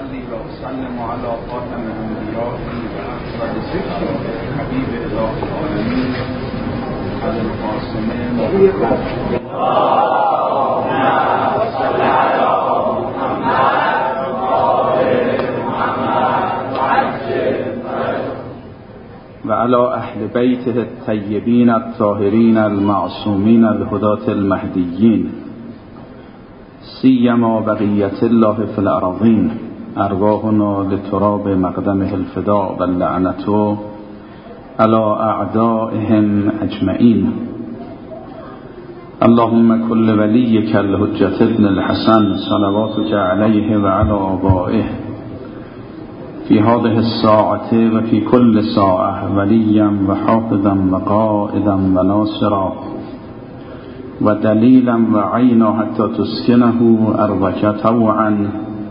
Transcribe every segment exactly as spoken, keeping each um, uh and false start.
اصلي واسلم على خاتم الانبیاء و ذکر حبیب اله العالمین ابو القاسم محمد و علی اهل بیته الطیبین الطاهرین المعصومین الهداة المهدیین سیما بقیت الله فی الارضین ارواحنا لتراب مقدمه الفداء و اللعنة علی اعدائهم اجمعین. اللهم كل وليك الحجة ابن الحسن صلواتك عليه وعلى آبائه في هذه الساعة وفي كل ساعة وليا وحافظا وقائدا وناصرا ودليلا وعينا حتى تسكنه أرضك طوعا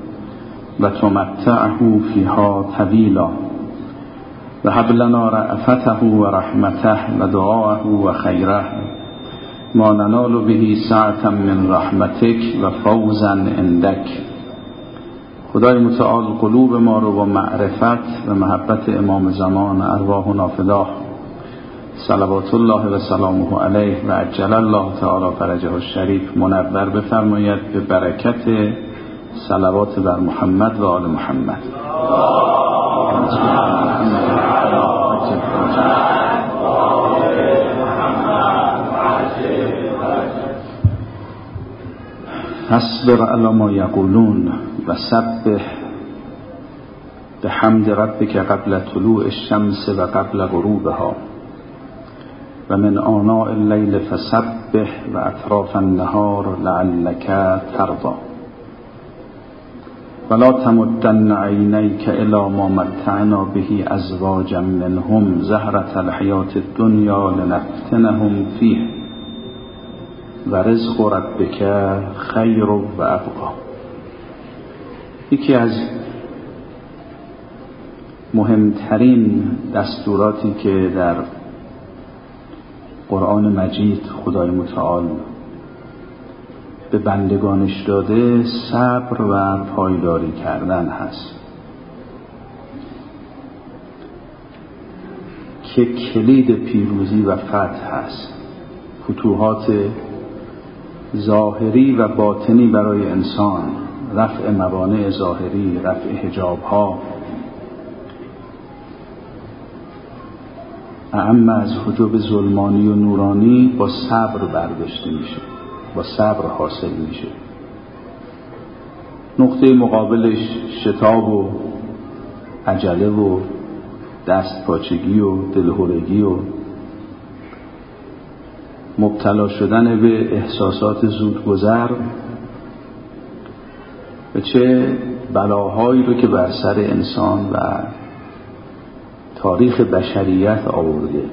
وتمتعه فيها طويلا وهب لنا رأفته ورحمته ودعاءه وخيره ما ننال به سعة من رحمتك وفوزا عندك. خدای متعال قلوب ما رو با معرفت و محبت امام زمان ارواحنا فداه صلوات الله و سلامه علیه و عجل الله تعالی فرجه الشریف منور بفرماید به برکت صلوات بر محمد و آل محمد. اصبر علی ما یقولون و سبح بحمد ربک قبل طلوع الشمس و قبل غروبها و من آناء اللیل فسبح و اطراف النهار لعلک ترضی ولا تمدن عینیک الی ما متعنا به ازواجا منهم زهرة الحیاة الدنیا لنفتنهم فیه و رزق ربک خیر و ابقی. یکی از مهمترین دستوراتی که در قرآن مجید خدای متعال به بندگانش داده صبر و پایداری کردن هست که کلید پیروزی و فتح هست. فتوحات ظاهری و باطنی برای انسان، رفع موانع ظاهری، رفع حجاب‌ها، اعم از حجاب ظلمانی و نورانی با صبر برداشته میشه، با صبر حاصل میشه. نقطه مقابلش شتاب و عجله و دست پاچگی و دلهرگی و مبتلا شدن به احساسات زودگذر و چه بلاهایی رو که بر سر انسان و تاریخ بشریت آورده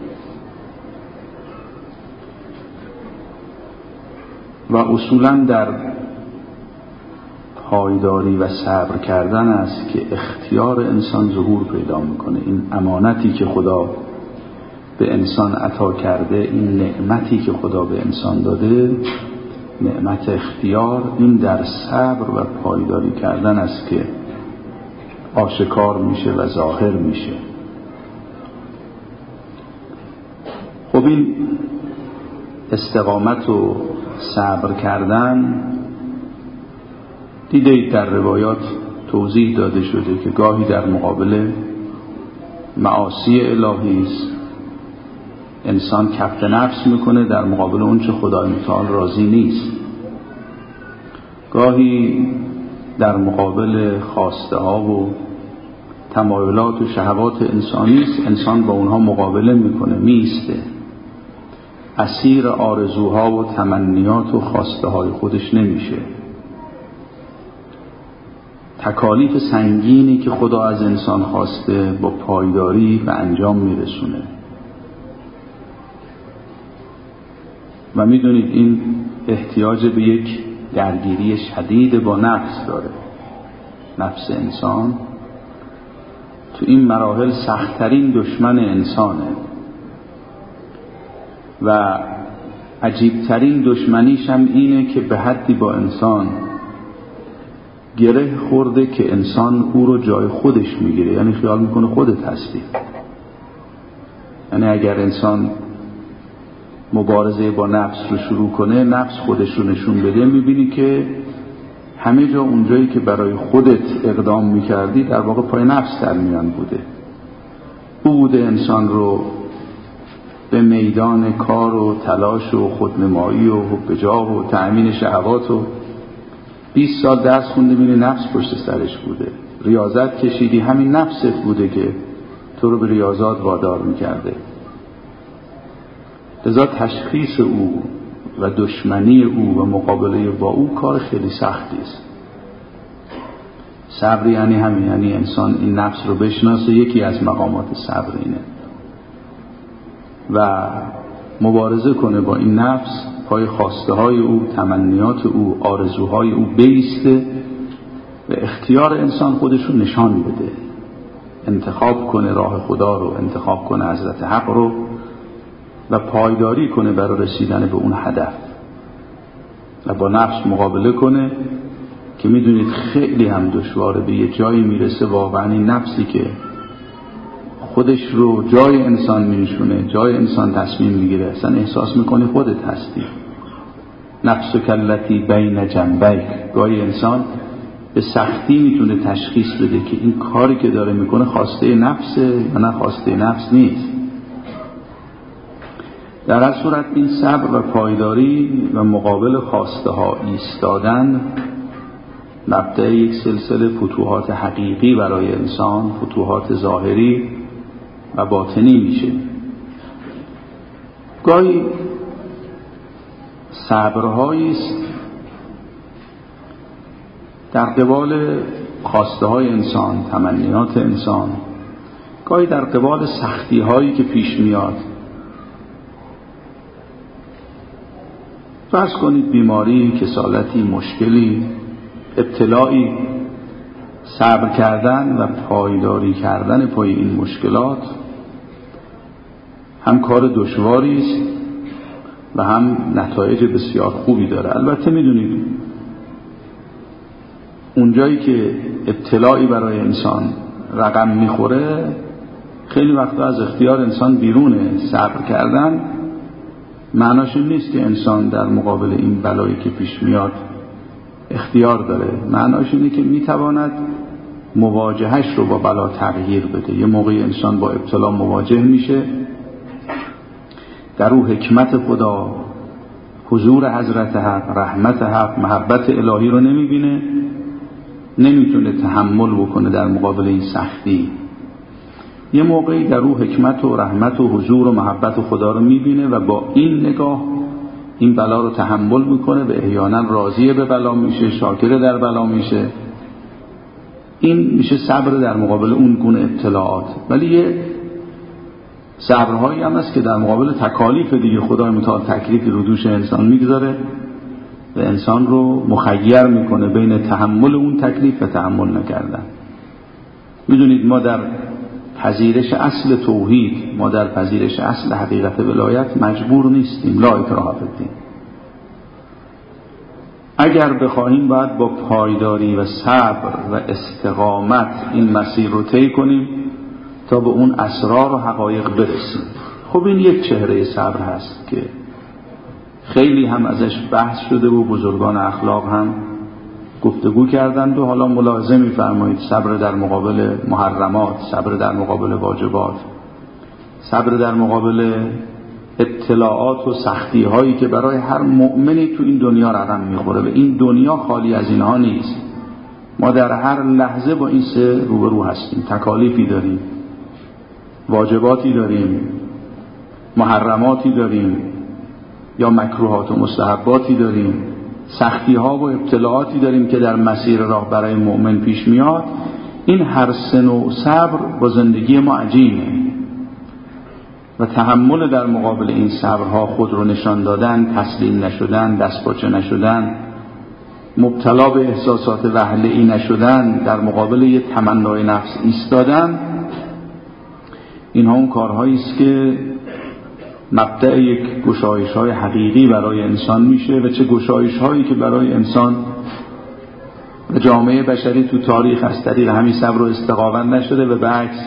و اصولاً در پایداری و صبر کردن است که اختیار انسان ظهور پیدا میکنه. این امانتی که خدا به انسان عطا کرده، این نعمتی که خدا به انسان داده، نعمت اختیار، این در صبر و پایداری کردن است که آشکار میشه و ظاهر میشه. خب این استقامت و صبر کردن دیدید در روایات توضیح داده شده که گاهی در مقابل معاصی الهی است انسان کبت نفس میکنه در مقابل اون چه خدای متعال راضی نیست. گاهی در مقابل خواسته ها و تمایلات و شهوات انسانی است انسان با اونها مقابله میکنه، میسته، اسیر آرزوها و تمنیات و خواسته های خودش نمیشه. تکالیف سنگینی که خدا از انسان خواسته با پایداری به انجام میرسونه و میدونید این احتیاج به یک درگیری شدید با نفس داره. نفس انسان تو این مراحل سخت‌ترین دشمن انسانه و عجیبترین دشمنیش هم اینه که به حدی با انسان گره خورده که انسان او رو جای خودش میگیره، یعنی خیال میکنه خودت هستی. یعنی اگر انسان مبارزه با نفس رو شروع کنه، نفس خودش رو نشون بده، میبینی که همه جا اونجایی که برای خودت اقدام میکردی در واقع پای نفس در میان بوده. او بوده انسان رو به میدان کار و تلاش و خودنمایی و حب جاه و تأمین شهوات و بیست سال درس خونده، میبینی نفس پشت سرش بوده. ریاضت کشیدی، همین نفست بوده که تو رو به ریاضات وادار میکرده. لذا تشخیص او و دشمنی او و مقابله با او کار خیلی سختی است. صبر یعنی همین، یعنی انسان این نفس رو بشناسه. یکی از مقامات صبر اینه و مبارزه کنه با این نفس، پای خواسته های او، تمنیات او، آرزوهای او بیسته و اختیار انسان خودش رو نشان بده، انتخاب کنه راه خدا رو، انتخاب کنه حضرت حق رو و پایداری کنه برای رسیدن به اون هدف و با نفس مقابله کنه که میدونید خیلی هم دشواره. به یه جایی میرسه واقعا این نفسی که خودش رو جای انسان میشونه، جای انسان تصمیم میگیره، اصلا احساس میکنی خودت هستی. نفس کلتی بین جنبیک، گاهی انسان به سختی میتونه تشخیص بده که این کاری که داره میکنه خواسته نفسه یا نه خواسته نفس نیست. در هر صورت این صبر و پایداری و مقابل خواسته ها ایستادن مبدأ یک سلسله فتوحات حقیقی برای انسان، فتوحات ظاهری و باطنی میشه. گاهی صبرهایی است در قبال خواسته های انسان، تمنیات انسان، گاهی در قبال سختی هایی که پیش میاد. فرض کنید بیماری، کسالتی، مشکلی، ابتلایی، صبر کردن و پایداری کردن پای این مشکلات هم کار دشواری است و هم نتایج بسیار خوبی داره. البته میدونید اونجایی که ابتلایی برای انسان رقم میخوره خیلی وقتا از اختیار انسان بیرونه. صبر کردن معناش این نیست که انسان در مقابل این بلایی که پیش میاد اختیار داره. معناش اینه که میتواند مواجهش رو با بلا تغییر بده. یه موقعی انسان با ابتلا مواجه میشه، در او حکمت خدا، حضور حضرت حق، رحمت حق، محبت الهی رو نمیبینه، نمیتونه تحمل بکنه در مقابل این سختی. یه موقعی در او حکمت و رحمت و حضور و محبت خدا رو میبینه و با این نگاه این بلا رو تحمل میکنه و احیانا راضی به بلا میشه، شاکر در بلا میشه. این میشه صبر در مقابل اون گونه ابتلاعات. ولی یه صبرهایی هم هست که در مقابل تکالیف دیگه خدای متعال تکلیفی رو دوش انسان میگذاره و انسان رو مخیر میکنه بین تحمل اون تکلیف و تحمل نکردن. میدونید ما در پذیرش اصل توحید، ما در پذیرش اصل حقیقت ولایت مجبور نیستیم. لا اکراه فی الدین. اگر بخواهیم باید با پایداری و صبر و استقامت این مسیر رو طی کنیم تا به اون اسرار و حقایق برسیم. خب این یک چهره صبر هست که خیلی هم ازش بحث شده و بزرگان اخلاق هم گفتگو کردند و حالا ملاحظه می‌فرمایید صبر در مقابل محرمات، صبر در مقابل واجبات، صبر در مقابل ابتلاعات و سختی هایی که برای هر مؤمنی تو این دنیا رقم میخوره و این دنیا خالی از اینها نیست. ما در هر لحظه با این سه روبرو هستیم. تکالیفی داریم، واجباتی داریم، محرماتی داریم یا مکروهات و مستحباتی داریم، سختی ها و ابتلاعاتی داریم که در مسیر راه برای مؤمن پیش میاد. این هر سه نوع صبر با زندگی ما عجینه و تحمل در مقابل این صبرها، خود رو نشان دادن، تسلیم نشدن، دستپاچه نشدن، مبتلا به احساسات وهله‌ای نشدن، در مقابل یه تمنای نفس ایستادن، اینها اون کارهایی است که مبدأ یک گشایش‌های حقیقی برای انسان میشه و چه گشایش‌هایی که برای انسان و جامعه بشری تو تاریخ از طریق همین صبر و استقامت نشده و بعکس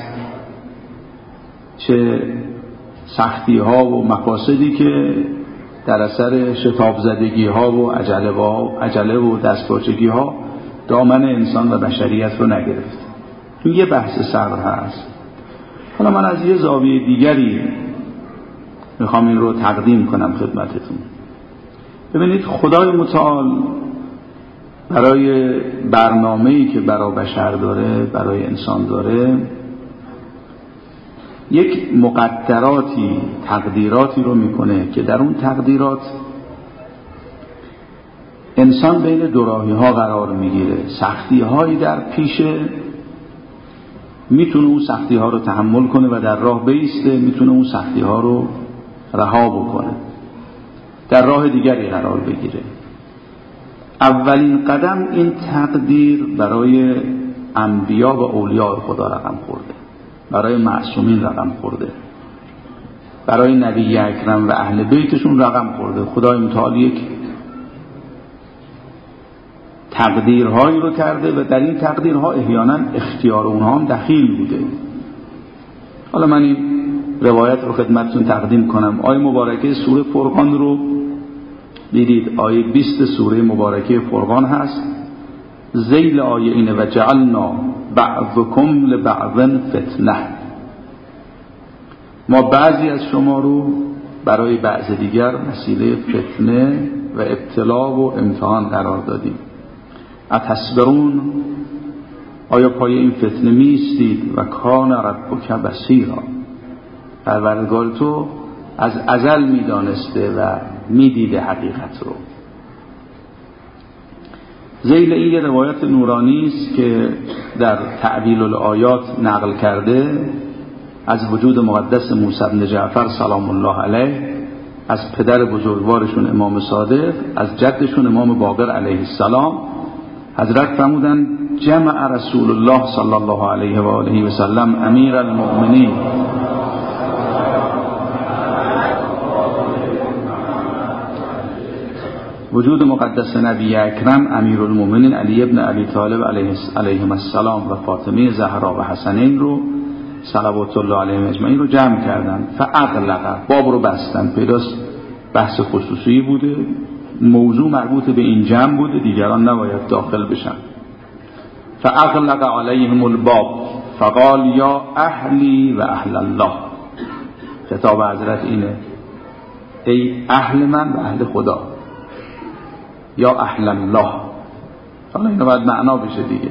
چه سختی ها و مفاسدی که در اثر شتاب زدگی ها و عجله و عجله و دستپاچگی ها دامن انسان و بشریت رو نگرفت. این یه بحث صبر هست. حالا من از یه زاویه دیگری میخوام این رو تقدیم کنم خدمتتون. ببینید خدای متعال برای برنامه‌ای که برای بشر داره، برای انسان داره، یک مقدراتی، تقدیراتی رو میکنه که در اون تقدیرات انسان بین دو راهی ها قرار میگیره. سختی هایی در پیشه، میتونه اون سختی ها رو تحمل کنه و در راه بیسته، میتونه اون سختی ها رو رها بکنه، در راه دیگری قرار بگیره. اولین قدم این تقدیر برای انبیا و اولیاء خدا رقم خورده، برای معصومین رقم خورده، برای نبی اکرم و اهل بیتشون رقم خورده. خدای متعال یک تقدیرهایی رو کرده و در این تقدیرها احیانا اختیار اونها هم دخیل بوده. حالا من این روایت رو خدمتتون تقدیم کنم. آیه مبارکه سوره فرقان رو دیدید، آیه بیست سوره مبارکه فرقان هست. ذیل آیه اینه و جعلنا بعضکم لبعض فتنه، ما بعضی از شما رو برای بعض دیگر وسیله فتنه و ابتلا و امتحان قرار دادیم. اتصبرون، آیا پای این فتنه میستید؟ و کان ربک بصیرا، پروردگار تو از ازل میدانسته و میدیده حقیقت رو. ذیل این یه روایت نورانی است که در تعبیل الآیات نقل کرده از وجود مقدس موسی بن جعفر سلام الله علیه، از پدر بزرگوارشون امام صادق، از جدشون امام باقر علیه السلام. حضرت فرمودن جمع رسول الله صلی الله علیه و آله و سلم امیر المؤمنین وجود مقدس نبی اکرم امیرالمومنین علی ابن ابی طالب علیهم السلام و فاطمه زهرا و حسنین رو صلوات الله علیهم اجمعین رو جمع کردن. فاغلق، باب رو بستن. پیداست بحث خصوصی بوده، موضوع مربوط به این جمع بوده، دیگران نباید داخل بشن. فاغلق علیهم الباب فقال یا اهلی و اهل الله. خطاب حضرت اینه ای اهل من و اهل خدا، یا اهل الله. حالا اینو باید معنا بشه دیگه.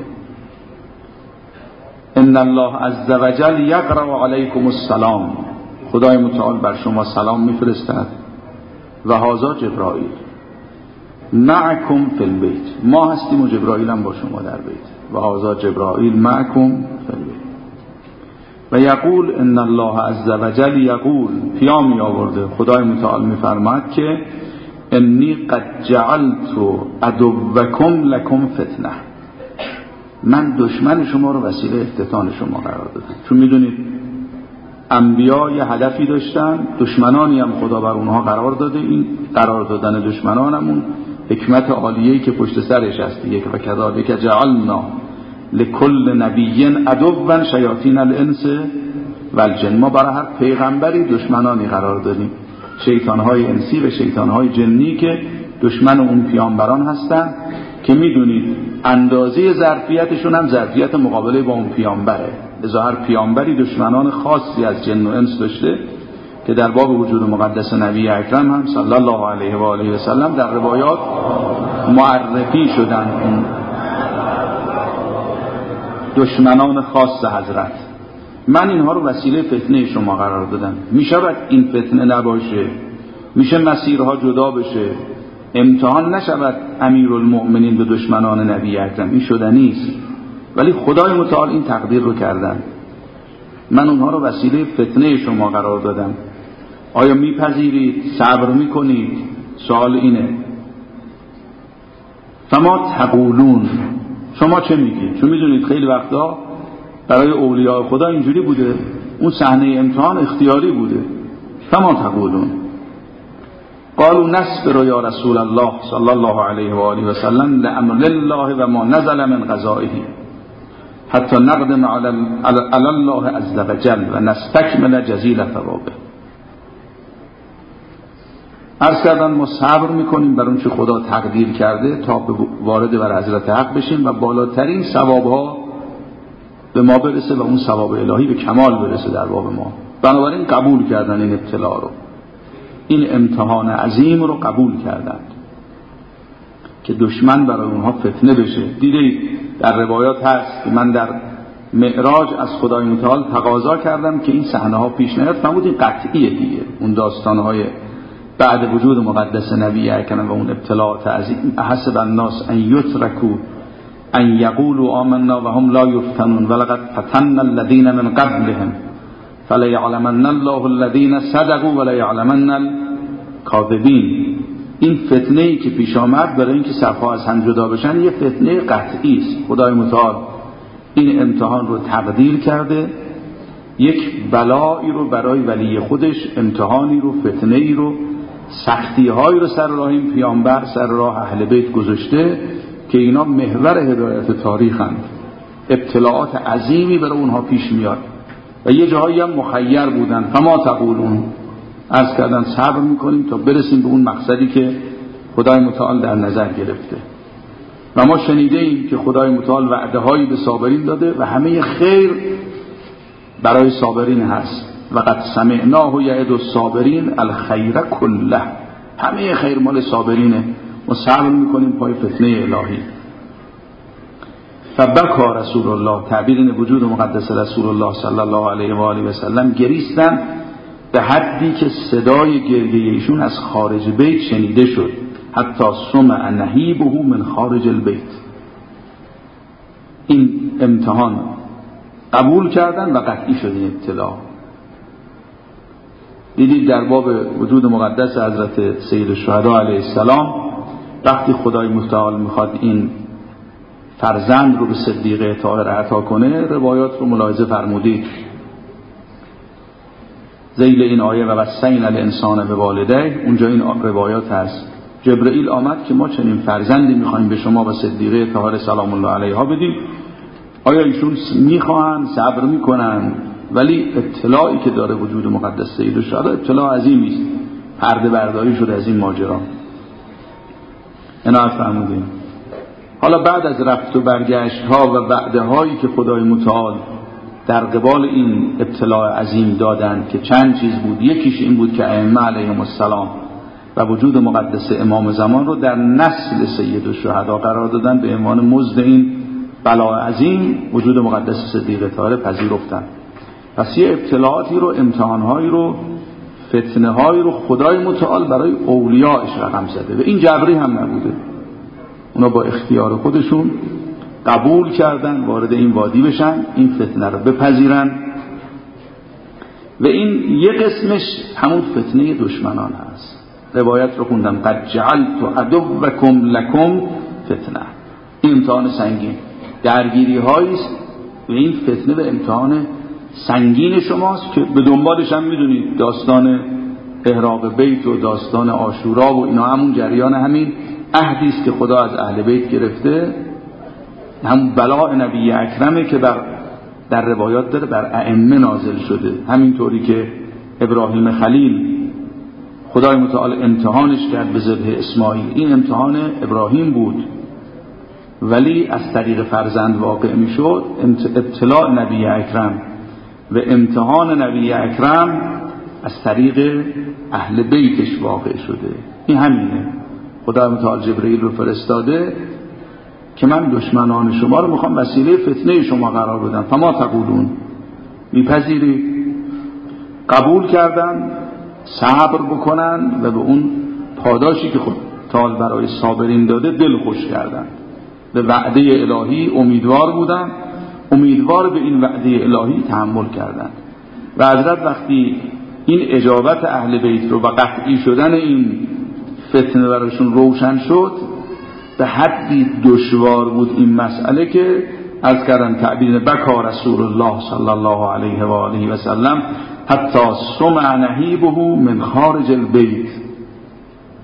ان الله عز وجل یقرأ علیکم السلام، خدای متعال بر شما سلام میفرستد. و هذا جبرائیل معکم فی البیت، ما هستیم و جبرائیل هم با شما در بیت. و هذا جبرائیل معکم فی البیت. و یقول ان الله عز وجل یقول، پیامی آورده خدای متعال میفرماد که انی قد جعلت عدوکم لکم فتنه، من دشمن شما رو وسیله افتتان شما قرار دادم. چون میدونید انبیا یه هدفی داشتن، دشمنانی هم خدا بر اونها قرار داده. این قرار دادن دشمنان همون حکمت عالیه‌ای که پشت سرش هست دیگه. و کذالک جعلنا لکل نبی عدوا شیاطین الانس و الجن، ما برای هر پیغمبری دشمنانی قرار دادیم، شیطانهای انسی و شیطانهای جنی که دشمن اون پیامبران هستن، که میدونید اندازه ظرفیتشون هم ظرفیت مقابله با اون پیامبره. لذا هر پیامبری دشمنان خاصی از جن و انس داشته که در باب وجود مقدس نبی اکرم هم صلی الله علیه و آله و سلم در روایات معرفی شدن اون دشمنان خاص حضرت. من اینها رو وسیله فتنه شما قرار دادم. میشه باید این فتنه نباشه، میشه مسیرها جدا بشه، امتحان نشود امیرالمؤمنین به دشمنان نبی اکرم، این شدنی است. ولی خدای متعال این تقدیر رو کردن، من اونها رو وسیله فتنه شما قرار دادم. آیا میپذیرید؟ صبر میکنید؟ سوال اینه. فما تقولون، شما چه میگید؟ چون میدونید خیلی وقتا برای اولیاء خدا اینجوری بوده، اون صحنه امتحان اختیاری بوده. فما تقولون؟ قالوا نصبر یا رسول الله صلی الله علیه و آله و سلم لامر الله و ما نزل من قضائه حتی نقدم علی الله عز وجل و نستکمل جزیل ثوابه. عرض کردن ما صبر میکنیم بر اون چه خدا تقدیر کرده تا وارد بر حضرت حق بشیم و بالاترین ثوابها به ما برسه و اون ثواب الهی به کمال برسه در باب ما. بنابراین قبول کردن این ابتلا رو، این امتحان عظیم رو قبول کردند که دشمن برای اونها فتنه بشه. دیدید در روایات هست که من در معراج از خدای متعال تقاضا کردم که این صحنه ها پیش نیاد. فرمود این قطعیه دیگه، اون داستانهای بعد وجود مقدس نبی اکرم و اون ابتلاءات عظیم. احسب الناس ان یترکوا ان یقولوا آمنا و هم لا یفتنون ولقد فتنا الذین من قبلهم فلیعلمن الله الذین صدقوا ولیعلمن الکاذبین. این فتنه ای که پیش آمد برای اینکه صفها از هم جدا بشن یه فتنه قطعی است. خدای متعال این امتحان رو تقدیر کرده، یک بلایی رو برای ولی خودش، امتحانی رو، فتنه ای رو، سختی هایی رو سر راه این پیامبر، سر راه اهل بیت گذاشته که اینا محور هدایت تاریخند. ابتلاعات عظیمی برای اونها پیش میاد و یه جاهایی هم مخیر بودن. فما تقولون، از کردن صبر میکنیم تا برسیم به اون مقصدی که خدای متعال در نظر گرفته. و ما شنیده ایم که خدای متعال وعده هایی به صابرین داده و همه خیر برای صابرین هست. و قد سمعناه یعد الصابرین الخیر کله، همه خیر مال صابرینه. ما صبر میکنیم پای فتنه الهی. فبکا رسول الله، تعبیر وجود مقدس رسول الله صلی الله علیه و آله و سلم، گریستن به حدی که صدای گریه ایشون از خارج بیت شنیده شد. حتی سمع نهیبه من خارج البیت. این امتحان قبول کردن و قطعی شد این ابتلا. دیدید در باب وجود مقدس حضرت سید الشهدا علیه السلام وقتی خدای متعال میخواد این فرزند رو به صدیقه طاهره عطا کنه، روایات رو ملاحظه فرمودید. ذیل این آیه و وصینا الانسان بوالدیه، اونجا این روایات هست. جبرئیل آمد که ما چنین فرزندی میخوایم به شما و صدیقه طاهره سلام الله علیها بدیم. آیا ایشون میخواهند، صبر میکنن؟ ولی اطلاعی که داره وجود مقدس سید الشهدا اطلاع عظیمی است. پرده برداری شده از این ماجرا. عنایت فرمودین. حالا بعد از رفت و برگشت ها و وعده هایی که خدای متعال در قبال این ابتلاع عظیم دادند که چند چیز بود، یکیش این بود که ائمه علیهم السلام و وجود مقدس امام زمان رو در نسل سید الشهدا قرار دادن به عنوان مزد این بلا عظیم. وجود مقدس صدیقه طاهره پذیرفتن. پس یه ابتلاعاتی رو، امتحانهایی رو، فتنه هایی رو خدای متعال برای اولیاءش رقم زده و این جبری هم نبوده. اونا با اختیار خودشون قبول کردن وارد این وادی بشن، این فتنه رو بپذیرن و این یه قسمش همون فتنه دشمنان هست. روایت رو خوندم قد جعلت عدوکم لکم فتنه. این امتحان سنگین، درگیری هاییست و این فتنه به امتحان سنگین شماست که به دنبالش هم میدونید داستان احراق بیت و داستان عاشورا و اینا همون جریان همین عهدیست که خدا از اهل بیت گرفته. همون بلاء نبی اکرمه که بر در روایات داره بر ائمه نازل شده. همینطوری که ابراهیم خلیل خدای متعال امتحانش کرد به ذبح اسماعیل، این امتحان ابراهیم بود ولی از طریق فرزند واقع می شد. ابتلاء نبی اکرم و امتحان نبی اکرم از طریق اهل بیتش واقع شده. این همینه. خدای متعال جبرئیل رو فرستاده که من دشمنان شما رو میخوام وسیله فتنه شما قرار بدم. فما تقولون، میپذیری؟ قبول کردن، صبر بکنن و به اون پاداشی که خود تعالی برای صابرین داده دل خوش کردن. به وعده الهی امیدوار بودن، امیدوار به این وعده الهی تحمل کردن. و حضرت وقتی این اجابت اهل بیت رو و قطعی شدن این فتنه براشون روشن شد، به حدی دشوار بود این مسئله که از کردن تعبیر بکا رسول الله صلی الله علیه و آله و سلم حتی سمع نهیبه من خارج البیت.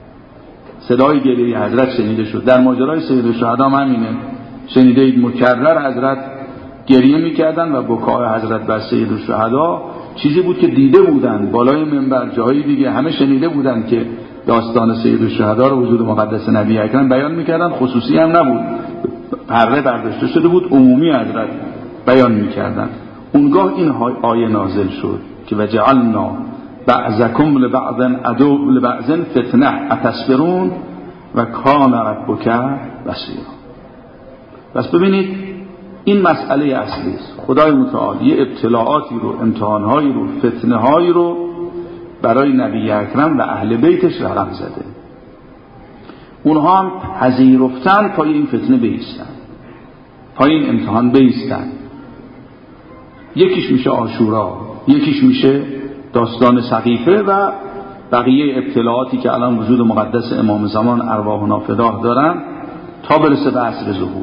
صدای گریه حضرت شنیده شد. در ماجرای سید الشهدا همینه، شنیدید مکرر حضرت گریه میکردن و بکای حضرت بر سید الشهدا چیزی بود که دیده بودن بالای منبر، جایی دیگه همه شنیده بودن که داستان سید الشهدا رو وجود مقدس نبی اکرم بیان میکردن، خصوصی هم نبود، پرده برداشته شده بود، عمومی حضرت بیان میکردن. اونگاه این آیه نازل شد که وجعلنا بعضکم لبعض عدو لبعض فتنه اتصبرون و کان ربک بصیرا. پس ببینید این مسئله اصلی است. خدای متعال یه ابتلاعاتی رو، امتحانهایی رو، فتنه‌هایی رو برای نبی اکرم و اهل بیتش رقم زده. اونها هم پذیرفتن پای این فتنه بیستن، پای این امتحان بیستن. یکیش میشه عاشورا، یکیش میشه داستان سقیفه و بقیه ابتلاعاتی که الان وجود مقدس امام زمان ارواحنا فداه دارن تا برسه به عصر ظهور.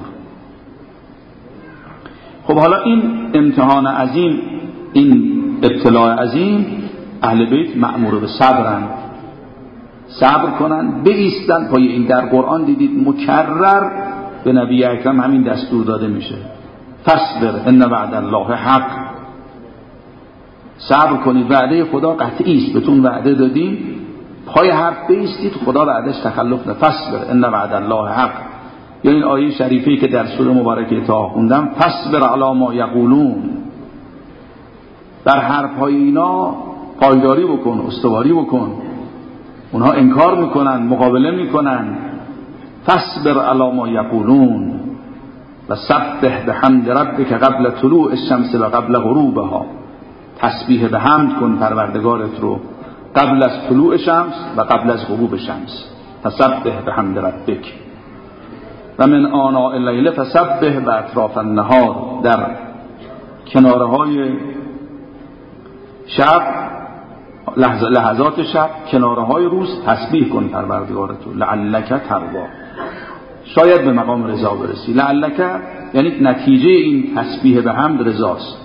خب حالا این امتحان عظیم، این ابتلاع عظیم، اهل بیت مأمور به صبرن، صبر کنن، بایستن پای این. در قرآن دیدید مکرر به نبی اکرم همین دستور داده میشه، فاصبر ان وعد الله حق. صبر کنید، وعده خدا قطعی است، بهتون وعده دادیم، پای حرف بایستید، خدا وعدهش تخلف نه. فاصبر ان وعد الله حق. یا این آیه شریفی که در سوره مبارکه طه خوندم، فاصبر علی ما یقولون، بر حرفهای اینا پایداری بکن، استواری بکن. اونها انکار میکنن، مقابله میکنن. فاصبر علی ما یقولون و سبح بحمد ربک قبل طلوع الشمس و قبل غروبها. تسبیح به حمد کن پروردگارت رو قبل از طلوع شمس و قبل از غروب شمس. فسبح بحمد ربک و من آناء اللیل فسبح و اطراف النهار. در کناره های شب، لحظات شب، کناره های روز تسبیح کن پروردگارت رو لعلک ترضی، شاید به مقام رضا برسی. لعلک یعنی نتیجه این تسبیح به حمد رضاست.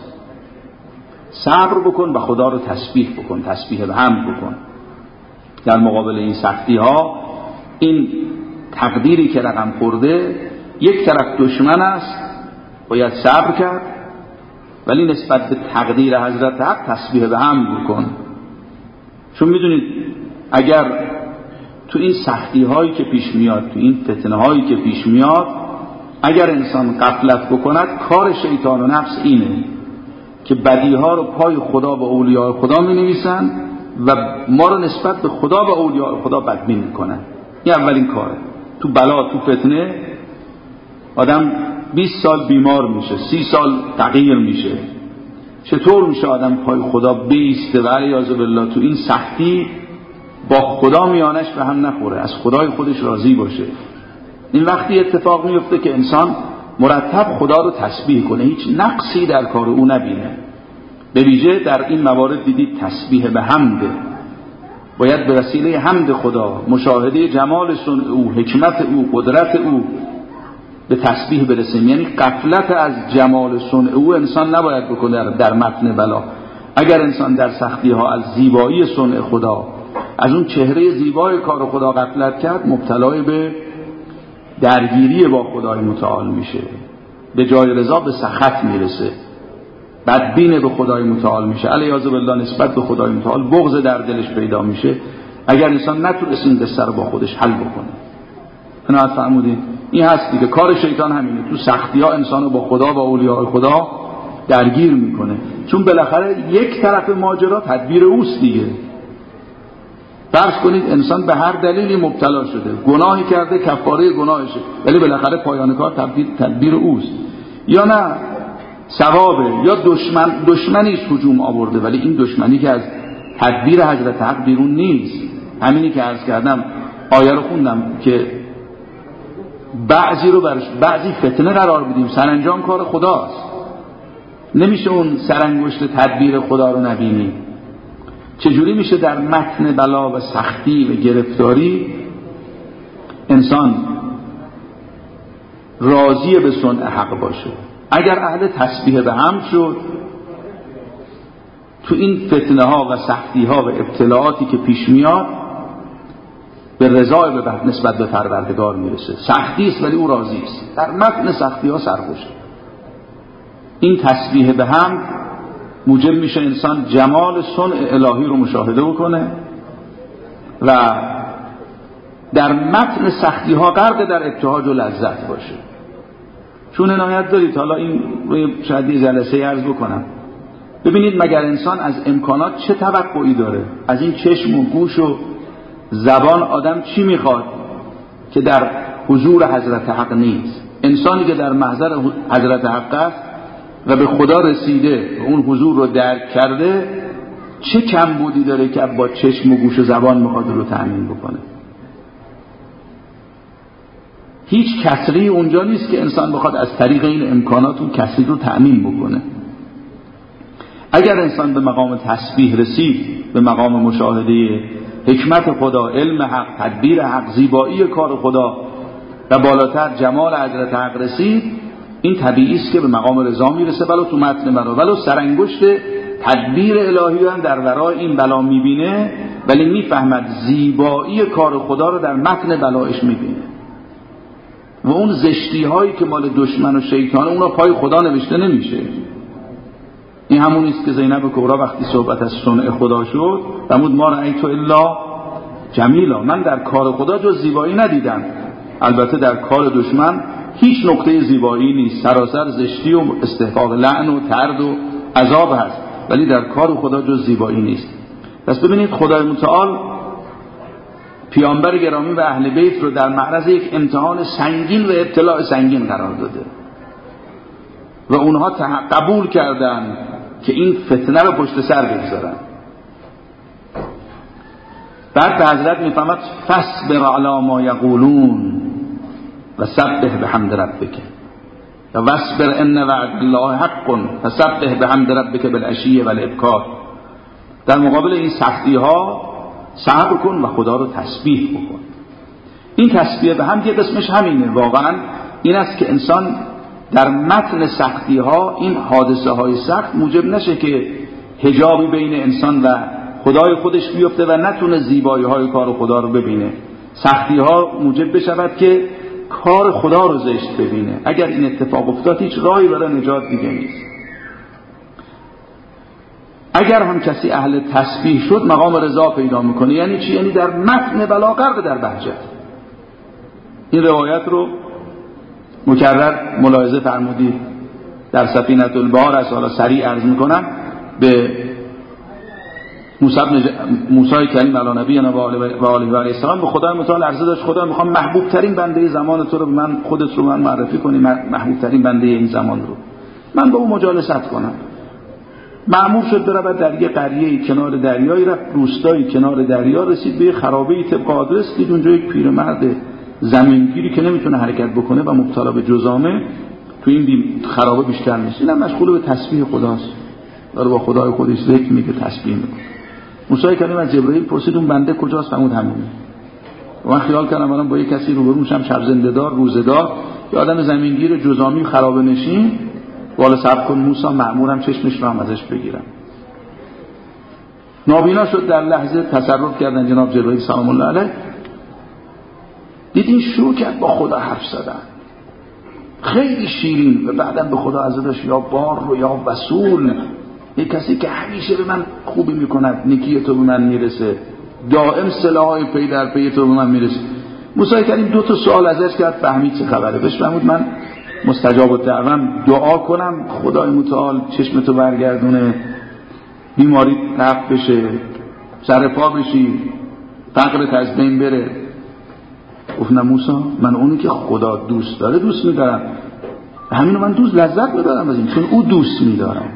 صبر بکن و خدا رو تسبیح بکن، تسبیح به حمد بکن در مقابل این سختی ها. این تقدیری که رقم خورده، یک طرف دشمن است، باید صبر کرد، ولی نسبت به تقدیر حضرت حق تسبیح به حمد بکن. چون میدونید اگر تو این سختی هایی که پیش میاد، تو این فتنه هایی که پیش میاد، اگر انسان غفلت بکند، کار شیطان و نفس اینه که بدیها رو پای خدا و اولیاء خدا می نویسن و ما رو نسبت به خدا و اولیاء خدا بدبین میکنن. این اولین کاره. تو بلا، تو فتنه آدم بیست سال بیمار میشه، سی سال تغییر میشه. چطور میشه آدم پای خدا بیسته و علیاذ بالله تو این سختی با خدا میانش به هم نخوره، از خدای خودش راضی باشه؟ این وقتی اتفاق میفته که انسان مرتب خدا رو تسبیح کنه، هیچ نقصی در کار او نبینه. به ویژه در این موارد دیدید تسبیح به حمده، باید به وسیله حمد خدا، مشاهده جمال صنع او، حکمت او، قدرت او، به تسبیح برسیم. یعنی غفلت از جمال صنع او انسان نباید بکنه در متن بلا. اگر انسان در سختی ها از زیبایی صنع خدا، از اون چهره زیبای کار خدا غفلت کرد، مبتلای به درگیری با خدای متعال میشه، به جای رضا به سخط میرسه، بدبین به خدای متعال میشه، علیاذ بالله نسبت به خدای متعال بغض در دلش پیدا میشه. اگر انسان نتونست این قصه رو با خودش حل بکنه. قناعت فرمودین؟ این هست دیگه، کار شیطان همینه، تو سختی ها انسانو با خدا و اولیاء خدا درگیر میکنه، چون بالاخره یک طرف ماجرا تدبیر اوست دیگه. فرض کنید انسان به هر دلیلی مبتلا شده، گناهی کرده، کفاره گناهشه، ولی بالاخره پایان کار تدبیر, تدبیر اوست. یا نه ثوابه، یا دشمن دشمنی هجوم آورده، ولی این دشمنی که از تدبیر حضرت حق بیرون نیست. همینی که عرض کردم، آیه رو خوندم که بعضی رو برش بعضی فتنه قرار بدیم، سرانجام کار خداست. نمیشه اون سرانگشت تدبیر خدا رو نبینی. چجوری میشه در متن بلا و سختی و گرفتاری انسان راضی به صنع حق باشه؟ اگر اهل تسبیح به حمد شد، تو این فتنه ها و سختی ها و ابتلاعاتی که پیش میاد به رضای به نسبت به پروردگار میرسه. سختی است ولی او راضی است. در متن سختی ها سرخوشه. این تسبیح به حمد موجب میشه انسان جمال صنع الهی رو مشاهده بکنه و در متن سختی ها غرق در ابتهاج و لذت باشه. چون عنایت دارید حالا این شاید یه جلسه عرض بکنم، ببینید مگر انسان از امکانات چه توقعی داره؟ از این چشم و گوش و زبان آدم چی میخواد که در حضور حضرت حق نیست؟ انسانی که در محضر حضرت حق است و به خدا رسیده و اون حضور رو درک کرده، چه کمبودی داره که با چشم و گوش و زبان میخواد رو تأمین بکنه؟ هیچ کسری اونجا نیست که انسان بخواد از طریق این امکانات اون کسری رو تأمین بکنه. اگر انسان به مقام تسبیح رسید، به مقام مشاهده حکمت خدا، علم حق، تدبیر حق، زیبایی کار خدا و بالاتر جمال حضرت حق رسید، این طبیعی است که به مقام رضا میرسه. ولو تو متن بلا ولو سرانگشت تدبیر الهی هم در ورای این بلا میبینه، ولی میفهمد زیبایی کار خدا رو در متن بلایش میبینه و اون زشتی هایی که مال دشمن و شیطان اون رو پای خدا نوشته نمیشه. این همون است که زینب کبرا وقتی صحبت از صنع خدا شد فرمود ما رأیت الا جمیلا، من در کار خدا جز زیبایی ندیدم. البته در کار دشمن هیچ نقطه زیبایی نیست، سراسر زشتی و استحقاق لعن و طرد و عذاب هست، ولی در کار خدا جز زیبایی نیست. پس ببینید خدای متعال پیامبر گرامی و اهل بیت رو در معرض یک امتحان سنگین و ابتلاء سنگین قرار داده و اونها قبول کردن که این فتنه رو پشت سر بگذارن. بعد به حضرت میفهمد فاصبر علی ما یقولون و سبح بحمد ربک و واصبر ان وعد الله حق فسبح بحمد ربک بالعشی والابکار. در مقابل این سختی ها صبر کن و خدا رو تسبیح بکن. این تسبیح به هم یه قسمش همینه. واقعا این است که انسان در متن سختی ها، این حادثه های سخت موجب نشه که حجابی بین انسان و خدای خودش بیفته و نتونه زیبایی های کار خدا رو ببینه. سختی ها موجب بشود که کار خدا رو زشت ببینه. اگر این اتفاق افتاد هیچ راهی برای نجات دیگه نیست. اگر هم کسی اهل تسبیح شد مقام رضا پیدا میکنه. یعنی چی؟ یعنی در متن بلا غرق در بهجت. این روایت رو مکرر ملاحظه فرمودید در سفینة البحر. از حالا سریع عرض میکنم. به موسی موسی کریم علی نبینا و آله و السلام به خدای متعال عرضه داشت خدا میخوام محبوب ترین بنده زمان تو رو به من، خودت رو من معرفی کنی، محبوب ترین بنده این زمان رو من با او مجالست کنم. مأمور شد برود در یه قریه کنار دریایی، رفت روستایی کنار دریا، رسید به یه خرابه‌ای طبق آدرس دید اونجا یک پیرمرد زمینگیری که نمیتونه حرکت بکنه و مبتلا به جزامه تو این خرابه بیشتر نیست. اینم مشغول به تسبیح خداست، داره با خدای خودش ذکر میگه، تسبیح میکنه. موسی کریم از جبرئیل پرسید اون بنده کجاست؟ فرمود همونه. و من خیال کردم الان با یه کسی روبرو میشم، شب زنده‌دار روزه‌دار، یه آدم زمینگیر جزامی خرابه نشین، والا صبر کن موسی مأمورم چشمش رو هم ازش بگیرم. نابینا شد، در لحظه تصرف کردن جناب جبرئیل سلام الله علیه. دیدین شروع کرد با خدا حرف زدن خیلی شیرین و بعدم به خدا عزیز داشت یا بار رو یا وصول، یک کسی که همیشه به من خوبی میکند، نیکی تو به من میرسه، دائم سلاحای پی در پی تو به من میرسه. موسی کریم دو تا سوال ازش کرد، فهمید چه خبره. بهش فرمود من مستجاب الدعوام، دعا کنم خدای متعال چشم تو برگردونه، بیماری رفع بشه، سر پا بشی، فقرت از بین بره. گفت نه موسی، من اونی که خدا دوست داره دوست میدارم، همینو من دوست لذت میبرم از این، چون او دوست میدارم.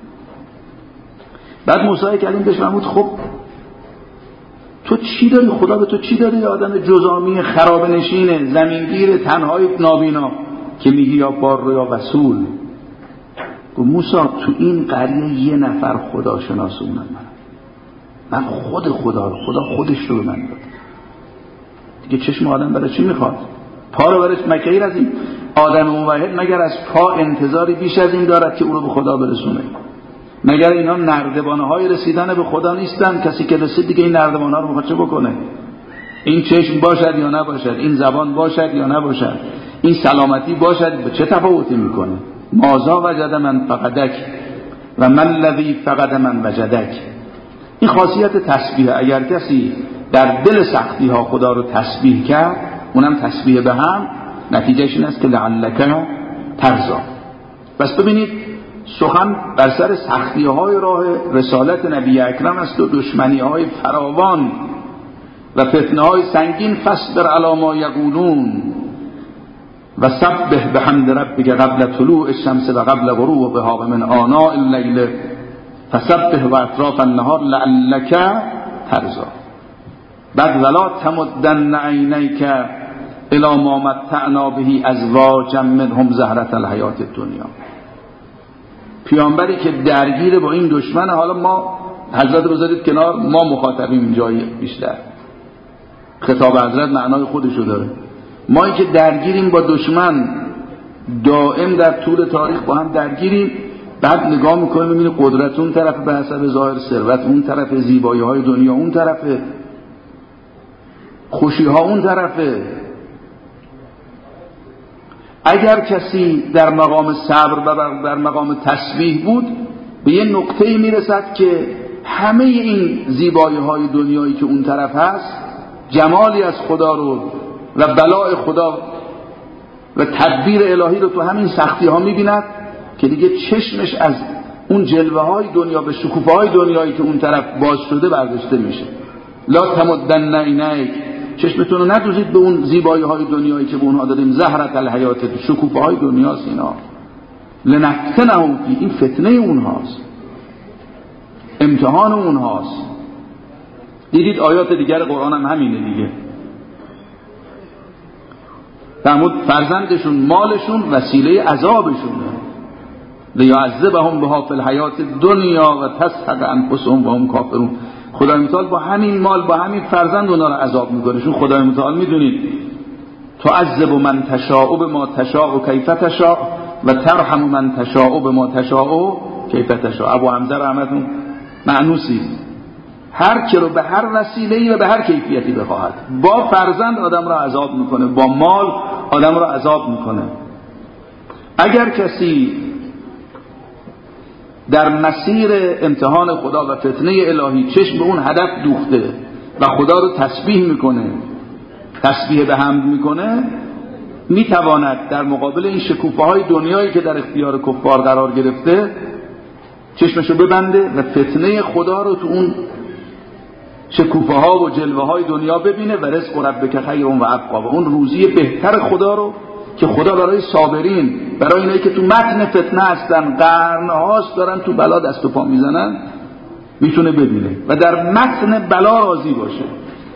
بعد موسی کریم بهش فرمود خب تو چی داری؟ خدا به تو چی داری؟ یه آدم جزامی خراب نشینه، زمینگیر، تنهای نابینا که میگی یا بار یا وصول. گفت موسی تو این قریه یه نفر خدا شناسونم من من خود خدا رو، خدا خودش رو به من داد. دیگه چشم آدم برای چی میخواد؟ پا رو برای مکیر از این آدم موحد مگر از پا انتظاری بیش از این دارد که او رو به خدا برسونه؟ مگر اینا نردبانه های رسیدن به خدا نیستن؟ کسی که رسید دیگه این نردبانه ها رو میخواد چه بکنه؟ این چشم باشد یا نباشد، این زبان باشد یا نباشد، این سلامتی باشد، به چه تفاوتی میکنه؟ مازا وجد من فقدک و من الذی فقد من وجدک. این خاصیت تسبیح. اگر کسی در دل سختی ها خدا رو تسبیح کرد، اونم تسبیح به هم، نتیجهش این است که لعلک ترضا. بس ببینید سخن بر سر سختی های راه رسالت نبی اکرم است و دشمنی های فراوان و فتنه های سنگین. فاصبر علی ما یقولون و سبح بحمد ربک قبل طلوع الشمس و قبل غروبها و من آناء اللیل فسبح و اطراف النهار لعلک ترضا. بعد ولا تمدن عینیک الی ما متعنا به ازواجا منهم زهرة الحیات الدنیا. پیامبری که درگیر با این دشمن، حالا ما حضرت بذارید کنار، ما مخاطبیم اینجای بیشتر، خطاب حضرت معنای خودشو داره. ما این که درگیریم با دشمن، دائم در طول تاریخ با هم درگیریم، بعد نگاه میکنیم میبینیم قدرت اون طرف به حسب ظاهر، ثروت اون طرف، زیبایی های دنیا اون طرف، خوشی ها اون طرفه. اگر کسی در مقام صبر و در مقام تسبیح بود، به یه نقطه‌ای میرسد که همه این زیبایی های دنیایی که اون طرف هست، جمالی از خدا رو و بلاء خدا و تدبیر الهی رو تو همین سختی ها میبیند که دیگه چشمش از اون جلوه های دنیا به شکوفه های دنیایی که اون طرف باز شده برداشته میشه. لا تمدن عینیک، چشمتون رو ندوزید به اون زیبایی های دنیایی که به اونها دادیم، زهرة الحیات، شکوفه های دنیاست اینا، لنفتنهم فی، این فتنه اونهاست، امتحان اونهاست. دیدید آیات دیگر قرآن هم همینه دیگه، فرمود فرزندشون، مالشون وسیله عذابشونه، لیعذبهم بها فی الحیات الدنیا و تزهق انفسهم و هم کافرون. خدای متعال با همین مال، با همین فرزند اونا رو عذاب میکنه. چون خدای متعال میدونید تعذب من تشاء بما تشاء کیف تشاء و ترحم من تشاء بما تشاء کیف تشاء. ابو حمزه رحمتون معنوسی، هر کی رو به هر وسیله‌ای و به هر کیفیتی بخواهد. با فرزند آدم را عذاب میکنه، با مال آدم را عذاب میکنه. اگر کسی در مسیر امتحان خدا و فتنه الهی چشم به اون هدف دوخته و خدا رو تسبیح میکنه، تسبیح به حمد میکنه، میتواند در مقابل این شکوفه های دنیایی که در اختیار کفار قرار گرفته چشمشو ببنده و فتنه خدا رو تو اون شکوفه ها و جلوه های دنیا ببینه و رزق ربک خیر و ابقا، و اون روزی بهتر خدا رو که خدا برای صابرین، برای اینایی که تو متن فتنه هستن، قرنهاست دارن تو بلا دست و پا میزنن، میتونه ببینه و در متن بلا راضی باشه.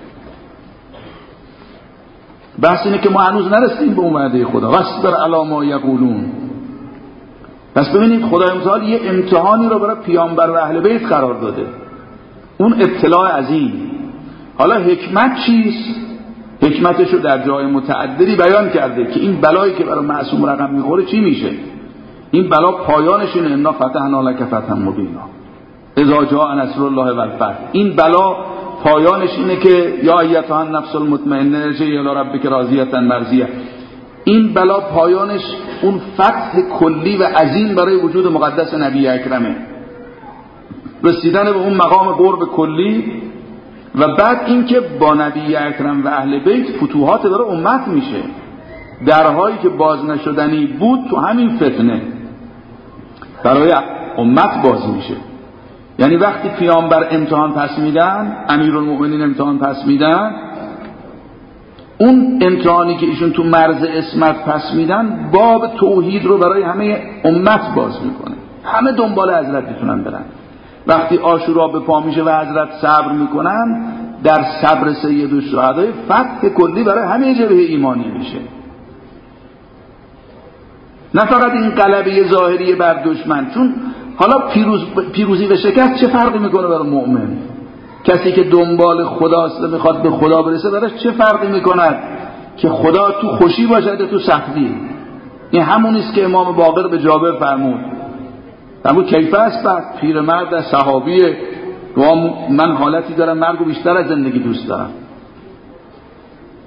بحث اینه که ما هنوز نرسیدیم به اون وعده خدا، واصبر علی ما یقولون. پس ببینید خدای متعال یه امتحانی رو برای پیامبر و اهل بیت قرار داده، اون ابتلاء عظیم. حالا حکمت چیست؟ حکمتش رو در جای متعددی بیان کرده که این بلایی که برای معصوم رقم میخوره چی میشه. این بلا پایانش اینه انا فتحنا لک فتحا مبینا اذا جاء نصر الله و الفتح. این بلا پایانش اینه که یا ایتها النفس المطمئنه ارجعی الی ربک راضیه مرضیه. این بلا پایانش اون فتح کلی و عظیم برای وجود مقدس نبی اکرمه، رسیدن به اون مقام قرب کلی، و بعد اینکه با نبی اکرم و اهل بیت فتوحات برای امت میشه. درهایی که باز نشدنی بود تو همین فتنه برای امت باز میشه. یعنی وقتی پیامبر امتحان پس میدن، امیرالمؤمنین امتحان پس میدن، اون امتحانی که ایشون تو مرز اسمت پس میدن باب توحید رو برای همه امت باز میکنه، همه دنبال حضرت میتونن برن. وقتی عاشورا به پا میشه و حضرت صبر میکنن، در صبر سید الشهدا فتح کلی برای همه جبهه ایمانی میشه. نه فقط این غلبه ظاهری بر دشمن، چون حالا پیروز پیروزی و شکست چه فرقی میکنه برای مؤمن؟ کسی که دنبال خداست و میخواد به خدا برسه، براش چه فرقی میکند که خدا تو خوشی باشد تو سختی؟ این همونیست که امام باقر به جابر فرمود، فرمود کیف است بعد پیرمرد صحابیه، من حالتی دارم مرگو بیشتر از زندگی دوست دارم.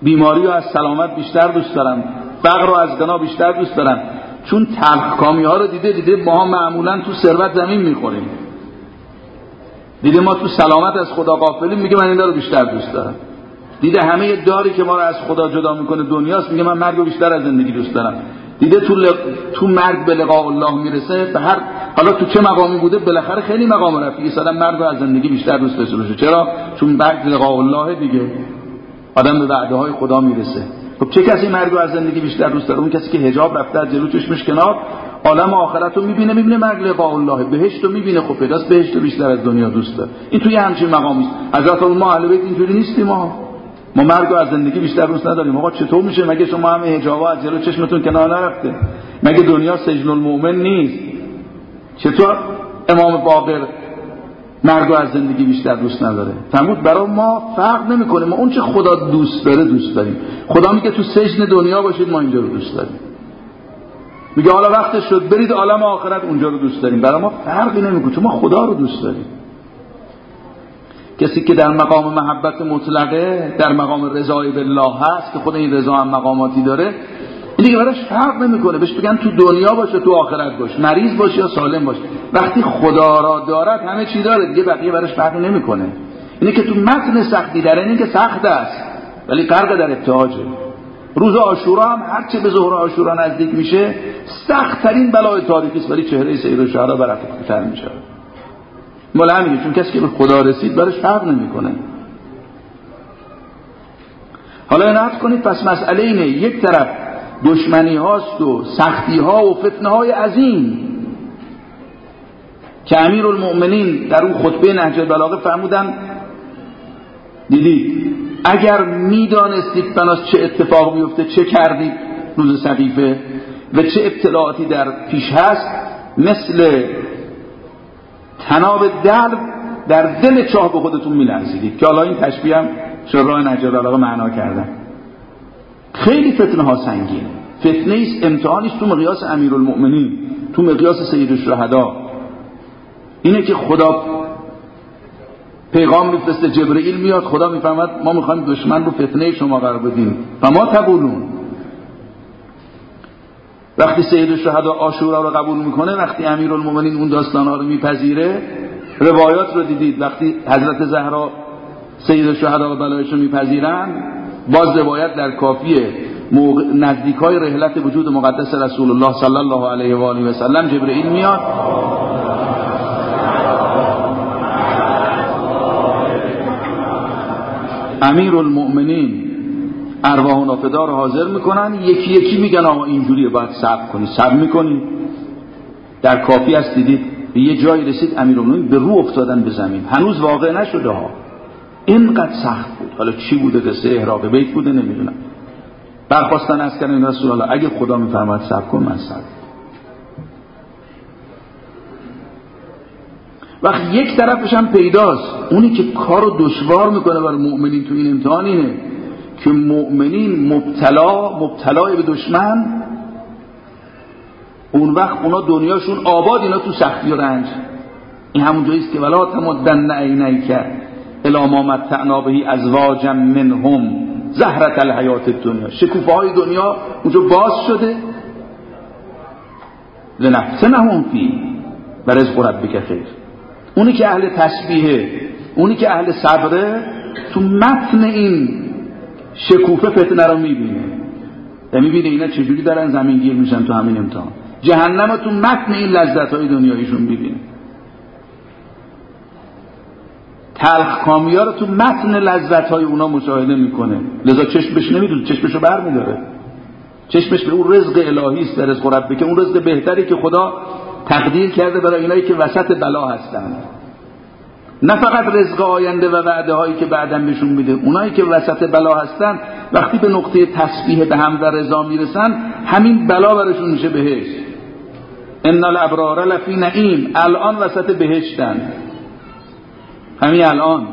بیماری رو از سلامت بیشتر دوست دارن، فقر رو از غنا بیشتر دوست دارن، چون تلخکامی ها رو دیده دیده ما معمولا تو ثروت زمین میخوریم، دیده ما تو سلامت از خدا غافلیم، میگه من این رو بیشتر دوست دارم. دیده همه داری که ما رو از خدا جدا میکنه دنیاست، میگه من مرگ رو بیشتر از زندگی دوست دارم. دیده تو ل... تو مرگ به لقاء الله میرسه، به هر حالا تو چه مقامی بوده بالاخره خیلی مقام رفیعی سادم مرگ رو از زندگی بیشتر دوست داشته باشه. چرا؟ چون مرگ لقاء الله دیگه، آدم به وعده های خدا میرسه. خب چه کسی مرگ رو از زندگی بیشتر دوست داره؟ اون کسی که حجاب رفته از جلو چشمش کنار، عالم آخرت رو میبینه، میبینه مرگ لقاء الله، بهشت رو میبینه، خب پیداست بهشت رو بیشتر از دنیا دوست داره. این توی همچین مقامی است. حضرت ما اهل بیت اینجوری نیستیم، ما ما مرگ رو از زندگی بیشتر دوست نداریم. آقا چطور میشه؟ مگه شما همه حجابا از جلو چشمتون کنار نرفته؟ مگه دنیا سجن المؤمن نیست؟ چطور امام باقر مرگ رو از زندگی بیشتر دوست نداره؟ فرمود برای ما فرق نمیکنه، ما اون چه خدا دوست داره دوست داریم. خدا میگه تو سجن دنیا باشید، ما اینجا رو دوست داریم. میگه حالا وقتش شد برید عالم آخرت، اونجا رو دوست داریم. برای ما فرقی نمیکنه چون ما خدا رو دوست داریم. کسی که در مقام محبت مطلقه، در مقام رضای بالله هست که خود این رضا هم مقاماتی داره، این دیگه براش فرق نمیکنه بهش بگن تو دنیا باشه تو آخرت باش، مریض باشه یا سالم باشه، وقتی خدا را دارد همه چی داره دیگه، بقیه براش فرق نمیکنه. اینه که تو متن سختی داره، اینه که سخت است ولی غرق در ابتهاجه. روز عاشورا هم هر چه به ظهر عاشورا نزدیک میشه سخت ترین بلای تاریخی است، ولی چهره سیدالشهدا برافروختر میشه. مولا همینه، چون کسی که به خدا رسید براش فرق نمیکنه. حالا عنایت کنید، پس مسئله اینه یک طرف دشمنی هاست و سختی ها و فتنه های عظیم که امیرالمؤمنین در اون خطبه نهج البلاغه فرمودن دیدید اگر میدانستید بناس چه اتفاق میفته چه کردید روز سقیفه و چه ابتلاعاتی در پیش هست، مثل تناب درد در دل چاه به خودتون میلرزیدید. که حالا این تشبیه هم شراح نهج البلاغه معنا کردن. خیلی فتنه ها سنگین، فتنه ایست، امتحانی است تو مقیاس امیرالمؤمنین، تو مقیاس سید الشهدا. اینه که خدا پیغام میفرسته، جبرئیل میاد، خدا میفهمد ما میخوایم دشمن رو فتنه شما قرار بدیم و ما تقولون. وقتی سید الشهدا عاشورا رو قبول میکنه، وقتی امیرالمؤمنین اون داستانا رو میپذیره، روایات رو دیدید وقتی حضرت زهرا سید الشهدا و بلایش رو میپذیرن، باز روایت در کافیه موقع نزدیکای رحلت وجود مقدس رسول الله صلی الله علیه و آله و سلم جبرئیل میاد امیرالمؤمنین ارواح و نافدا رو حاضر میکنن، یکی یکی میگن آقا اینجوریه باید صبر کنی. صبر میکنی. در کافی است دیدید به یه جایی رسید امیرالمؤمنین به رو افتادن به زمین، هنوز واقع نشده ها، اینقدر سخت بود. حالا چی بوده؟ قصه احراق بیت بوده نمیدونم. برخواستن از کردن رسول الله اگه خدا میفرماید صبر کن من صبر. وقت یک طرفش هم پیداست، اونی که کارو دشوار میکنه برای مؤمنین تو این امتحان اینه که مؤمنین مبتلا مبتلای به دشمن، اون وقت اونا دنیاشون آباد، اینا تو سختی و رنج. این همون جاییست که ولا تمدن عینیک الی ما متعنا به ازواجا منهم زهرة الحیات الدنیا. شکوفه های دنیا اونجا باز شده، لنفتنهم فیه و رزق ربک خیر. اونی که اهل تسبیحه، اونی که اهل صبره، تو متن این شکوفه فتنه رو میبینه و میبینه اینا چجوری دارن زمین گیر میشن تو همین امتحان. جهنم رو تو متن این لذت های دنیاییشون میبینه. تلخ کامیا رو تو متن لذت های اونا مشاهده میکنه، لذا چشمش نمیدونه، چشمشو بر میداره. چشمش به اون رزق الهی است، رزق ربک، اون رزق بهتری که خدا تقدیر کرده برای اینایی که وسط بلا هستن. نه فقط رزق آینده و وعده هایی که بعداً بهشون میده، اونایی که وسط بلا هستن وقتی به نقطه تسبیح به حمد و رضا میرسن، همین بلا براشون میشه بهشت. ان الابرار لفی نعیم، الان وسط بهشتن، همین الان.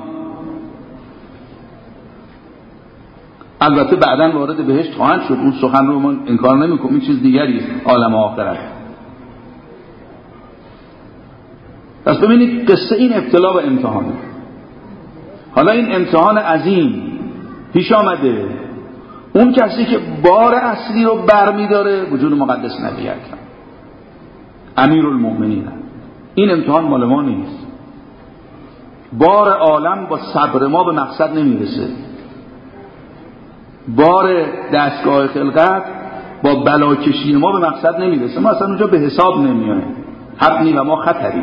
البته بعداً وارد بهشت خواهند شد، اون سخن رو ما انکار نمیکنیم، این چیز دیگری است، عالم آخرت. پس ببینید قصه این ابتلا و امتحانه. حالا این امتحان عظیم پیش آمده، اون کسی که بار اصلی رو برمیداره وجود مقدس نبی اکرم امیرالمؤمنین. این امتحان مال ما نیست. بار عالم با صبر ما به مقصد نمیرسه. بار دستگاه خلقت با بلاکشی ما به مقصد نمیرسه. ما اصلا اونجا به حساب نمیایم. حبنی و ما خطری.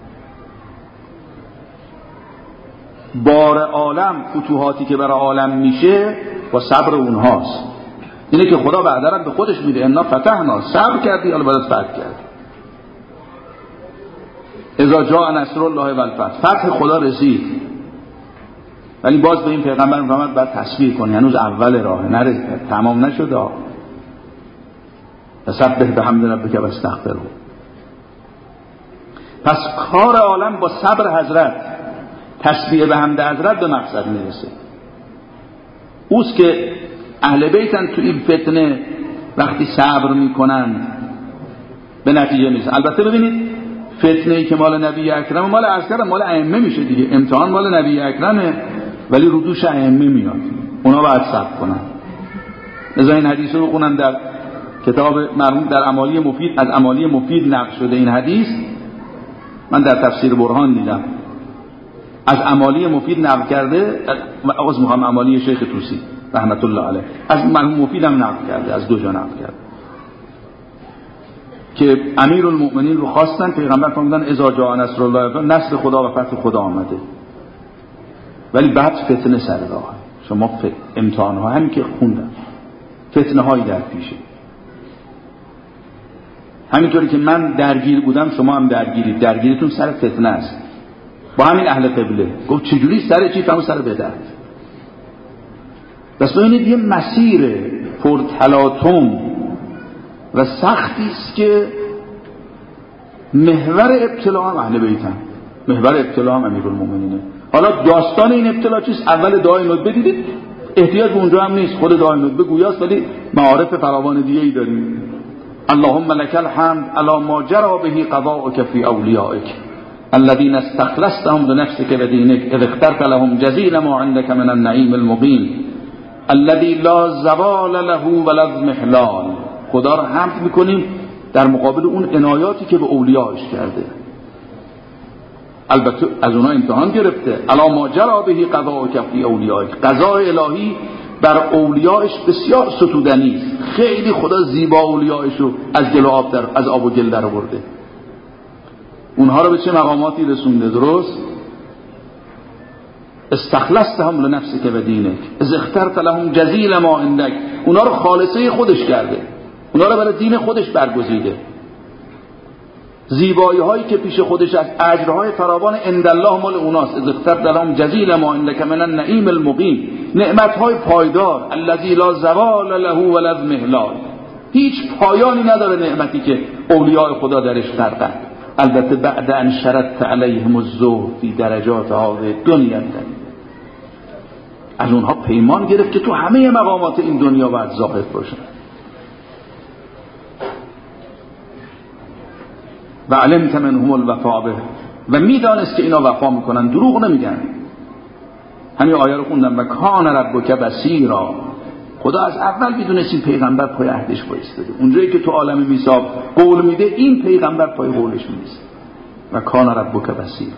بار عالم، فتوحاتی که برای عالم میشه با صبر اونهاست. اینه که خدا بعداً به خودش میده انا فتحنا، صبر کردی حالا باید فتح کردی. اذا جاء نصر الله و الفتح، فتح خدا رسید، ولی باز به این پیغمبر محمد باید تصویر کنی هنوز اول راه، نره تمام نشده. فسبح بحمد ربک و استغفره. پس کار عالم با صبر حضرت، تسبیح به حمد حضرت به مقصد میرسه. اوست که اهل بیتن تو این فتنه وقتی صبر میکنن به نتیجه نیست. البته ببینید فتنه‌ای که مال نبی اکرم مال عسکر مال ائمه میشه دیگه. امتحان مال نبی اکرمه ولی رو دوش ائمه میاد، اونا باید صبر کنن. لذا این حدیث رو بخونن در کتاب مرحوم در امالی مفید، از امالی مفید نقل شده این حدیث. من در تفسیر برهان دیدم از امالی مفید نقل کرده، از مقام امالی شیخ طوسی رحمت الله علیه، از مرحوم مفید هم نقل کرده، از دو جا نقل کرده که امیرالمؤمنین رو خواستن، پیغمبر فرمودن اذا جاء نصر الله، نصر خدا و فتح خدا آمده، ولی بعد فتنه سر راه. شما امتحان ها هم که خوندن فتنه هایی در پیشه، همینطوری که من درگیر بودم شما هم درگیرید، درگیریتون سر فتنه است. با همین اهل قبله گفت چجوری سر چی؟ فرمود سر بدعت. بس ببینید یه مسیر پرتلاطم و سختی است که محور ابتلا هم اهل بیتن، محور ابتلا هم امیرالمومنینه. حالا داستان این ابتلا چیست؟ اول دعای ندبه دیدید، احتیاج به اونجا هم نیست، خود دعای ندبه گویاست، ولی معارف فراوان دیگه ای داریم. اللهم لك الحمد على ما جرى به قضاؤك في اوليائك الذين استخلصتهم لنفسك ودينك اذ اخترت لهم جزيل ما عندك من النعيم المقيم الذي لا زوال له ولا اضمحلال. خدا رو حمد میکنیم در مقابل اون عنایاتی که به اولیاءش کرده. البته از اونها امتحان گرفته. الا ما جرى به قضاؤک فی اولیائک، قضای الهی بر اولیاءش بسیار ستودنی است. خیلی خدا زیبا اولیاءش رو از گل و آب در از آب و گل در آورده، اونها رو به چه مقاماتی رسونده. درست استخلصتهم لنفسك و دینک اذ اخترت لهم جزیل ما عندك، اونها رو خالصه خودش کرده، اونها رو برای دین خودش برگزیده. زیبایی هایی که پیش خودش از اجرهای فراوان عند الله مال اوناست. اذ اخترت لهم جزیل ما عندك من النعیم المقیم، نعمت های پایدار. الذی لا زوال له ولا اضمحلال، هیچ پایانی نداره نعمتی که اولیاء خدا درش غرقند. البته بعد ان شرطت علیهم الزهد فی درجات هذه دنیا، از اونها پیمان گرفت که تو همه مقامات این دنیا باید زاهد باشن. و علمت منهم الوفا به، و میدانست که اینا وفا میکنن، دروغ نمیگن. همین آیه رو خوندم و کان ربک بصیرا، خدا از اول میدونست این پیغمبر پای عهدش وایساده. اونجایی که تو عالم میثاق قول میده این پیغمبر پای قولش میسته. و کان ربک بصیرا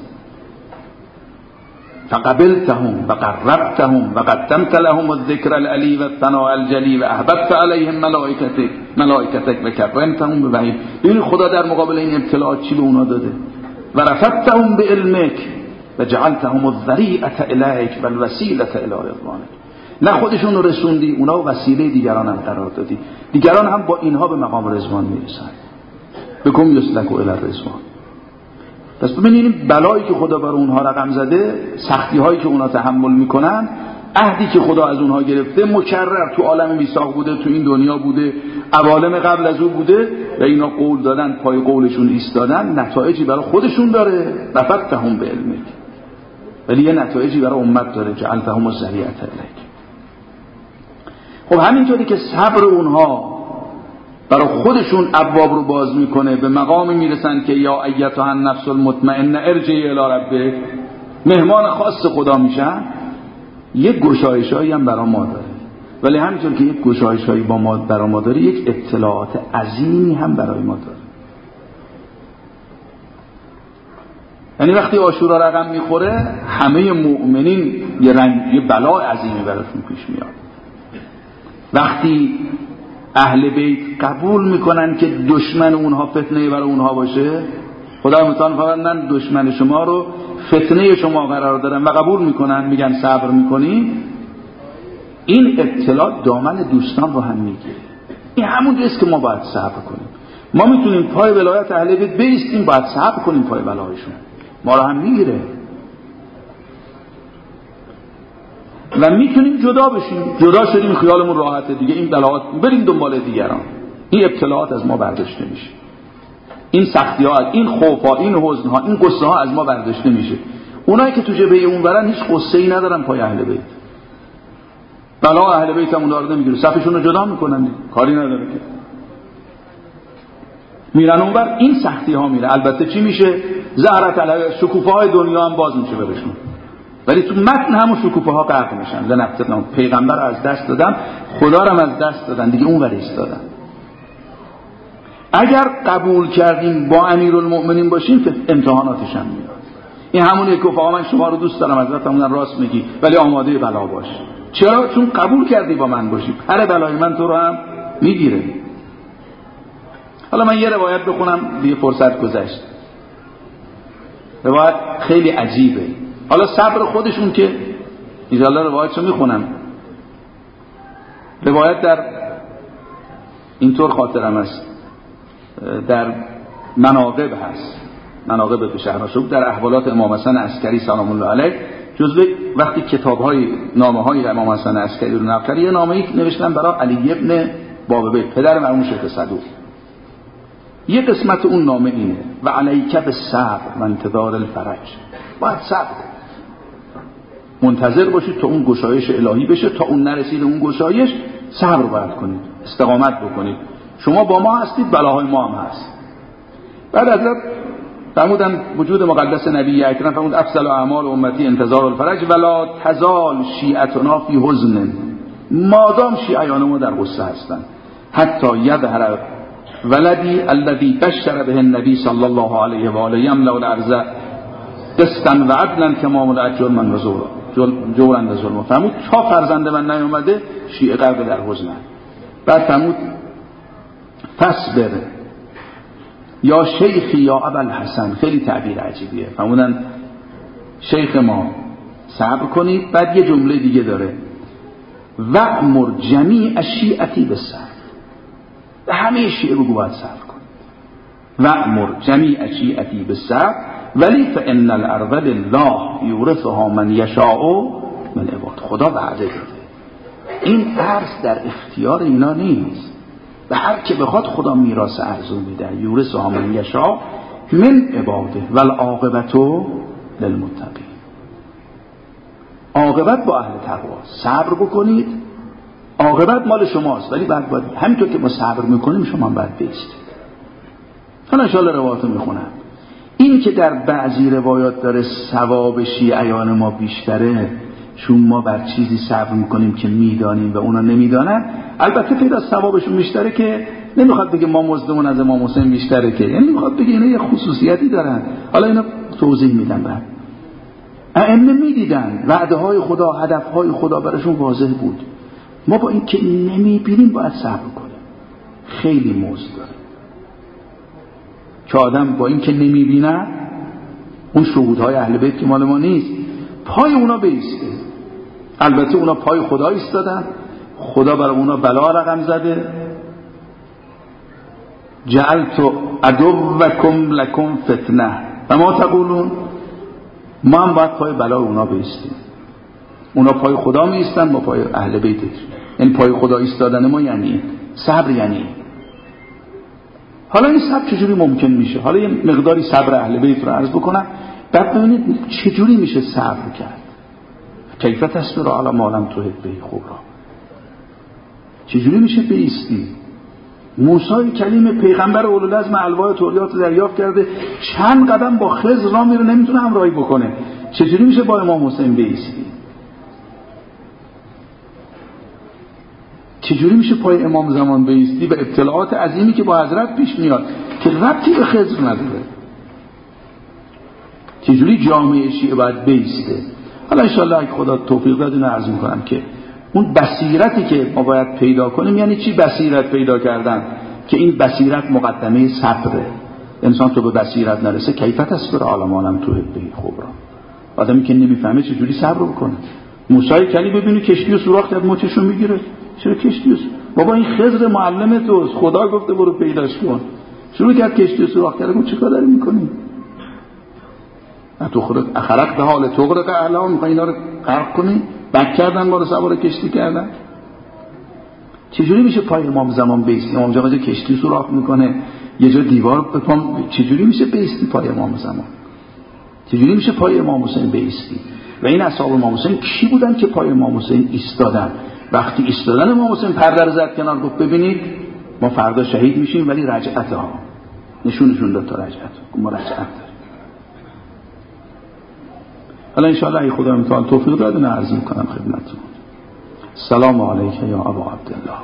فقبلتهم و قربتهم و قدمت لهم الذکر العلی و الثناء الجلی و احببت علیهم ملائکتک ملائکتک و کرمتهم بوحی. ببین خدا در مقابل این ابتلاءات چی به اونا داده. و رفعتهم بعلمک و جعلتهم الذریعة الیک و الوسیلة الی رضوانک. نه خودشون رو رسوندی، اونا وسیله دیگران هم قرار دادی، دیگران هم با اینها به مقام رضوان میرسن. بکن یسلکوا الی رضوان. پس ببینید بلایی که خدا بر اونها رقم زده، سختی هایی که اونها تحمل میکنن، عهدی که خدا از اونها گرفته مکرر تو عالم میثاق بوده، تو این دنیا بوده، عوالم قبل از او بوده و اینا قول دادن، پای قولشون ایستادن، نتایجی برای خودشون داره. رفعتهم بعلمک، ولی یه نتایجی برای امت داره. جعلتهم الذریعة الیک. خب همینطوری که صبر اونها برای خودشون ابواب رو باز میکنه، به مقامی میرسن که یا ایتها النفس المطمئنه ارجعی الی ربک، مهمان خاص خدا میشن، یک گشایشایی هم برای ما داره. ولی همینطور که یک گشایش‌هایی با ما برای ما داره، یک اطلاعات عظیمی هم برای ما داره. یعنی وقتی عاشورا رقم میخوره همه مؤمنین یه رنج، یه بلا عظیمی براشون پیش میاد. وقتی اهل بیت قبول میکنن که دشمن اونها فتنه برای اونها باشه، خدا متعال فقط من دشمن شما رو فتنه شما قرار دارم و قبول میکنن، میگن صبر میکنی، این اطلاع دامن دوستان رو هم میگیره. این همون جاست که ما باید صبر کنیم. ما میتونیم پای ولایت اهل بیت بیستیم، باید صبر کنیم پای بلایشون، ما رو هم میگیره. و میتونیم جدا بشیم، جدا شدیم خیالمون راحته دیگه، این بلاات بریم دنبال دیگران، این ابتلاعات از ما برداشته میشه، این سختی ها، این خوف ها، این حزن ها، این قصه ها از ما برداشته میشه. اونایی که تو جبهه اون برن هیچ قصه ای ندارن پای اهل بیت، بلا اهل بیت هم اونا رو نمیگیره، صفشون رو جدا میکنن، کاری نداره که میرن اونور، این سختی ها میره. البته چی میشه؟ زهرت علیه، شکوفه های دنیا هم باز میشه برشون، ولی تو متن همون شکوفه ها غرق میشن. لنفتنهم، پیغمبر رو از دست دادن، خدا رو هم از دست دادن دیگه، اون ور ایستادن. اگر قبول کردیم با امیرالمؤمنین باشیم که امتحاناتش هم میاد. این همونیه که آقا من شما رو دوست دارم، حضرت همون راست میگی، ولی آماده بلا باش. چرا؟ چون قبول کردی با من باشی، هر بلای من تو رو هم میگیره. حالا من یه روایت بخونم دیگه، فرصت گذشت. روایت خیلی عجیبه. حالا صبر خودشون که ایشالله روایتشو میخونم. روایت در اینطور خاطرم است، در مناقب هست، مناقب به شهرآشوب، در احوالات امام حسن عسکری سلام الله علیه، جزو وقتی کتاب‌های نامه‌های امام حسن عسکری رو نقل کرد، یه نامه‌ای نوشتن برای علی ابن بابی، پدر مرحوم شیخ صدوق. یه قسمت اون نامه اینه: و علیک بالصبر و انتظار الفرج، باید صبر کنید، منتظر باشید تا اون گشایش الهی بشه، تا اون نرسید اون گشایش صبر باید کنید، استقامت بکنید. شما با ما هستید، بلاهای ما هم هست. بعد حضرت فرمودن وجود مقدس نبی اکرم فرمود افضل اعمال امتی انتظار الفرج ولا تزال شیعتنا فی حزن، مادام شیعیان ما در غصه هستن، حتی یظهر ولدی الذی بشر به النبی صلی الله علیه و آله یملأ الارض قسطا و عدلا کما ملأت جرما و زورا، جورا و ظلم. فرمود تا فرزند من نیامده شیعه غرق در حزن. بعد فرمود فاصبر یا شیخی یا ابوالحسن، خیلی تعبیر عجیبیه. فرمودن شیخ ما صبر کنید. بعد یه جمله دیگه داره: وأمر جمیع شیعتی بالصبر، به همه شیعه بگو باید صبر کنید. وأمر جمیع شیعتی بالصبر ولی فإن الأرض لله یورثها من یشاء من عباد. خدا وعده داده این ارض در اختیار اینا نیست، به هر که بخواد خدا میراث ارض میده، یورثها من یشاء من عباده والعاقبة للمتقین. عاقبت با اهل تقوا، صبر بکنید، عاقبت مال شماست، ولی بعد باید همینطور که ما صبر میکنیم شما هم باید بیستید. حالا ان شاءالله روایاتو میخونم. این که در بعضی روایات داره ثواب شیعیان ما بیشتره چون ما بر چیزی صبر میکنیم که میدانیم و اونا نمیدانن، البته پیدا ثوابشون بیشتره که نمیخواد بگه ما مزدمون از امام حسین بیشتره، که یعنی میخواد بگه اینا یه خصوصیتی دارن. حالا اینا توضیح میدم. بعد ائمه میدیدن وعده های خدا، هدف های خدا براشون واضح بود. ما با این که نمیبینیم باید صبر کنیم، خیلی مزد داره که آدم با این که نمیبینه اون شهودهای اهل بیت که مال ما نیست پای اونا بیسته. البته اونا پای خدا ایستادن، خدا برای اونا بلا رقم زده. جعلت عدوکم لکم فتنه و ما تقولون، ما هم باید پای بلا اونا بیستیم. اونا پای خدا می ایستن، ما پای اهل بیت. این پای خدا ایستادن ما یعنی صبر. یعنی حالا این صبر چجوری ممکن میشه؟ حالا یه مقداری صبر اهل بیت رو عرض بکنم، بعد ببینید چجوری میشه صبر کرد. کیف تصبر علی ما لم تحط به خبرا، چجوری میشه بایستی؟ موسی کلیم پیغمبر اولوالعزم الواح توریات رو دریافت کرده، چند قدم با خضر راه میره نمیتونه همراهی بکنه، چجوری میشه با امام حسین بایستی؟ چجوری میشه پای امام زمان بایستی و ابتلاعات عظیمی که با حضرت پیش میاد که ربطی به خضر نداره؟ چجوری جامعه شیعه باید بایسته؟ حالا انشاءالله اگه خدا توفیق داد اینو عرض میکنم که اون بصیرتی که ما باید پیدا کنیم. یعنی چی بصیرت پیدا کردن؟ که این بصیرت مقدمه صبره. انسان تو به بصیرت نرسه کیفیت است بر عالم عالم تو هبه خبرا. آدمی که نمیفهمه چجوری صبر بکنه؟ موسی کلی ببینی کشتی و سوراخ کرد مچشو میگیره. چرا کشتی و بابا این خضر معلم توست، خدا گفته برو پیداش کن. شروع کرد کشتی و سوراخ کرد. گفت چیکار داری میکنی؟ تو خودت اخرق به حال تغرق اعلام میخوای اینا رو غرق کنی؟ بک کردن ما رو سوار کشتی کردن. چجوری میشه پای امام زمان بیستی؟ امام زمان کشتی سوراخ میکنه، یه جا دیوار بپام. چجوری میشه بیستی پای امام زمان؟ چجوری میشه پای امام حسین بیستی؟ و این اصحاب امام حسین کی بودن که پای امام حسین ایستادن؟ وقتی ایستادن امام حسین پرده رو زد کنار، گفت ببینید ما فردا شهید میشیم ولی رجعت ها نشونشون داد تا رجعت ما رجعت داریم. حالا انشاءالله ای خدا متعال توفیق داد اینو عرض میکنم خدمتتون. سلام علیک یا ابا عبدالله.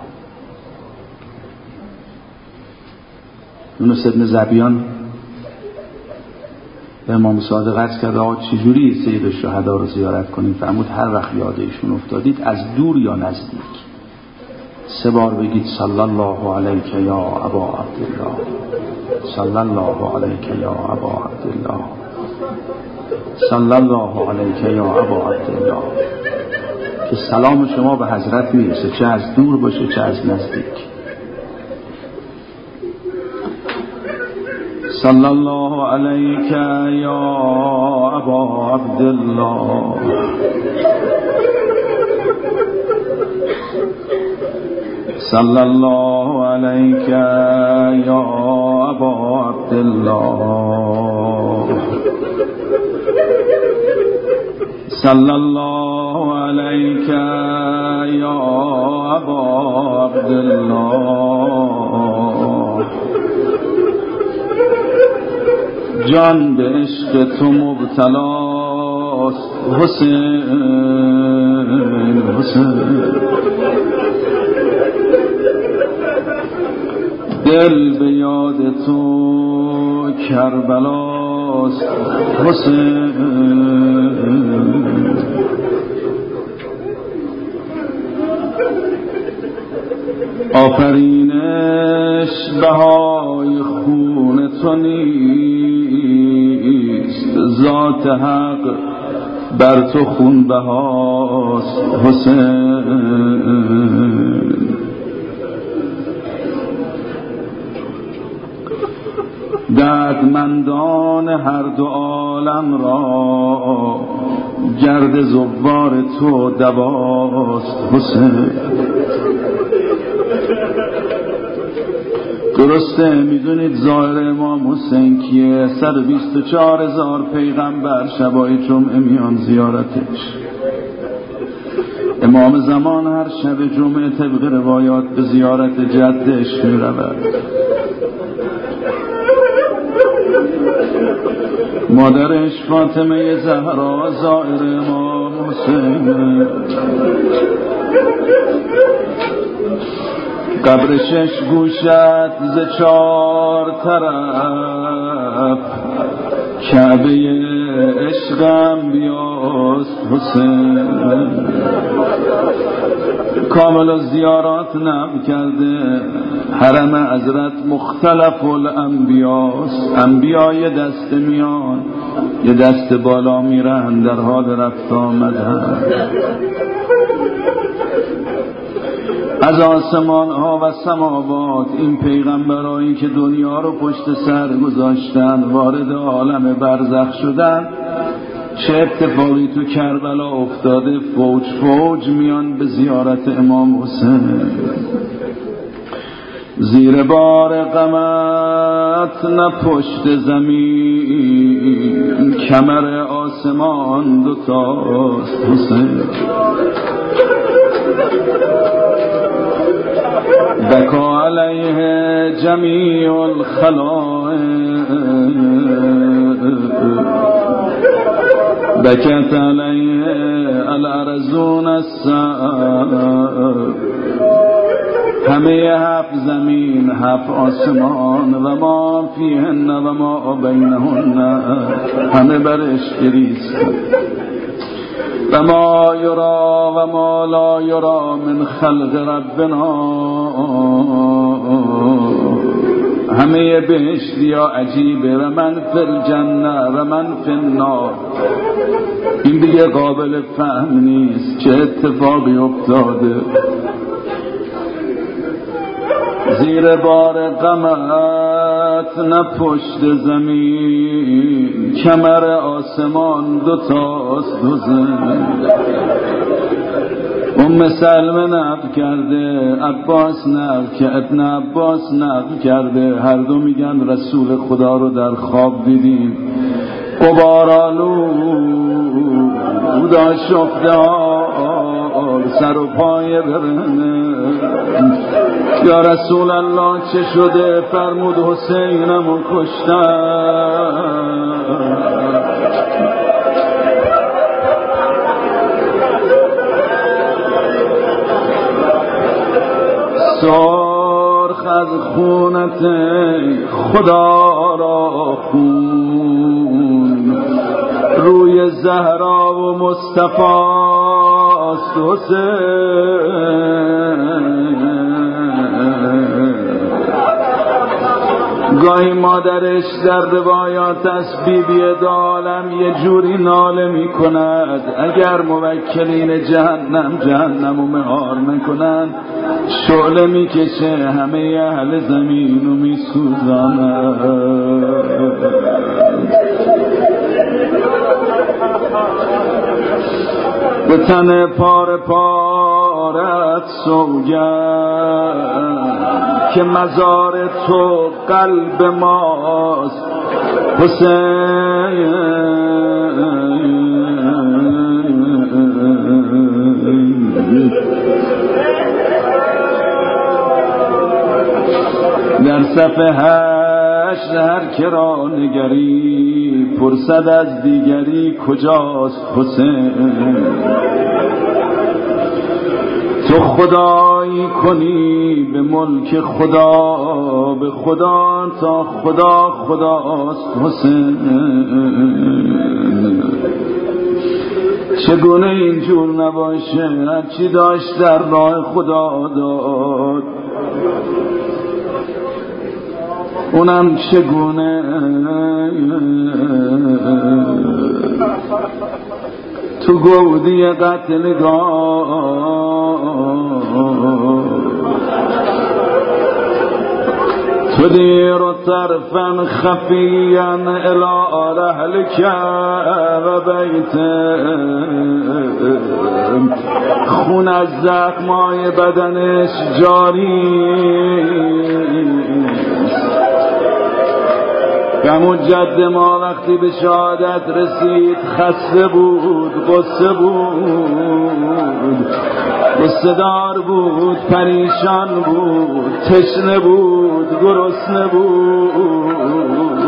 یونس ابن زبیان به امام صادق عرض کرد آقا چجوری سید الشهدا رو زیارت کنیم؟ فرمود هر وقت یاد ایشون افتادید از دور یا نزدیک سه بار بگید صلی الله علیک یا ابا عبدالله، صلی الله علیک یا ابا عبدالله، صلی الله علیک یا ابا عبدالله، که سلام شما به حضرت میرسه چه از دور باشه چه از نزدیک. صلی الله علیک یا ابا عبدالله، صلی الله علیک یا ابا عبدالله، صلی الله علیک یا ابا عبدالله. جان به عشق تو مبتلاست حسین حسین، دل به یاد تو کربلاست حسین. آفرینش بهای خون تو نیست، ذات حق بر تو خون بهاست حسین. دردمندان هر دو عالم را گرد زوار تو دواست حسین. درسته میدونید ظاهر امام حسین کیه؟ صد و بیست و چهار هزار پیغمبر شبای جمعه میان زیارتش. امام زمان هر شب جمعه طبق روایات به زیارت جدش میرود. مادرش فاطمه زهرا ظاهر امام حسین. قبر شش گوشت ز چار طرف، کعبه عشقم بیاست حسین. کامل زیارات نم کرده حرم حضرت مختلف الانبیاست. انبیا یه دست میان یه دست بالا میرن در حال رفت آمدن. از آسمان ها و سماوات این پیغمبرایی که دنیا رو پشت سر گذاشتن وارد عالم برزخ شدن، چه اتفاقی تو کربلا افتاده؟ فوج فوج میان به زیارت امام حسین. زیر بار غمت نه پشت زمین، کمر آسمان دوتاست حسین. بکا علیه جمیع الخلائق، بکت علیه الارضون السعب. همه هفت زمین، هفت آسمان و ما فیهن و ما بینهن، همه برش گریستند. و ما یرا و ما لا یرا من خلق ربنا، همه بهشتی ها عجیبه. و من فی الجنه و من فی النار، این دیگه قابل فهم نیست چه اتفاقی افتاده. زیر بار غمت نه پشت زمین، کمر آسمان دوتاست دو زمین. ام سلمه نقل کرده، عباس نقل کرده، نه عباس نقل کرده، هر دو میگن رسول خدا رو در خواب دیدیم، قبارالو دا شفته ها سر و پای برنه. یا رسول الله چه شده؟ فرمود حسینم رو کشتن. سرخ از خونت خدا را خون، روی زهرا و مصطفی است حسین. گاهی مادرش در روایات از بی بی عالم یه جوری ناله می کند اگر موکلین جهنم جهنم و مهار نکنن، شعله می کشه همه اهل زمین و می سوزاند. به تن پار پارت سوگند که مزار تو قلب ماست حسین. در صفحه هشت هر کرا نگری، پرسد از دیگری کجاست حسین. تو خدایی کنی به ملک خدا، به خدا تا خدا خداست حسین. چگونه اینجور نباشه؟ هرچی داشت در راه خدا داد، اونم چگونه تو گودی قتلگاه. تدير طرفا خفيا إلى رحلك وبيتك، خون از زخمای بدنش جاری. همون جد ما وقتی به شهادت رسید خسته بود، غصه بود، غصه دار بود، پریشان بود، تشنه بود، گرسنه بود.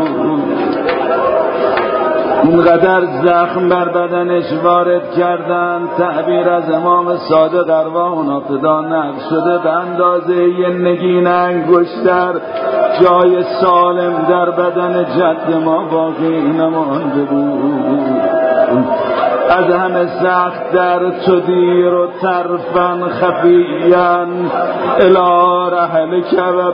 اونقدر زخم بر بدنش وارد کردن، تعبیر از امام صادق ارواح ناقدا نقل شده به اندازه یه نگین انگشتر جای سالم در بدن جد ما باقی نمانده بود. از همه سخت در تدیر و طرفا خفیان الی رحلک و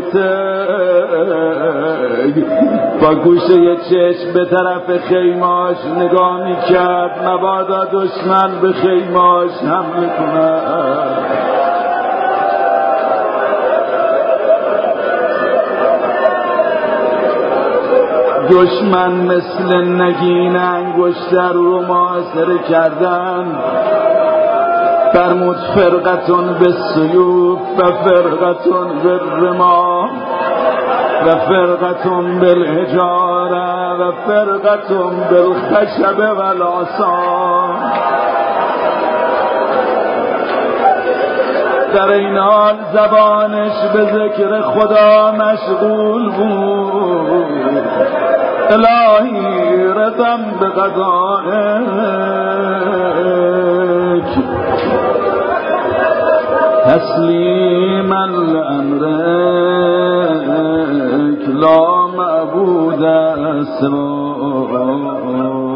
بیتک، با گوشه یه چشم به طرف خیماش نگاه میکرد مبادا دشمن به خیماش حمله کند. دشمن مثل نگین انگشتر رو محاصره کردن. فرمود فرقتون به سیوف و فرقتون به رماه و فرقتون بالحجاره و فرقتون بالخشب و العصا. در این حال زبانش به ذکر خدا مشغول بود. الهی رضم به قضائک، تسلیما لأمرك لا معبود سواك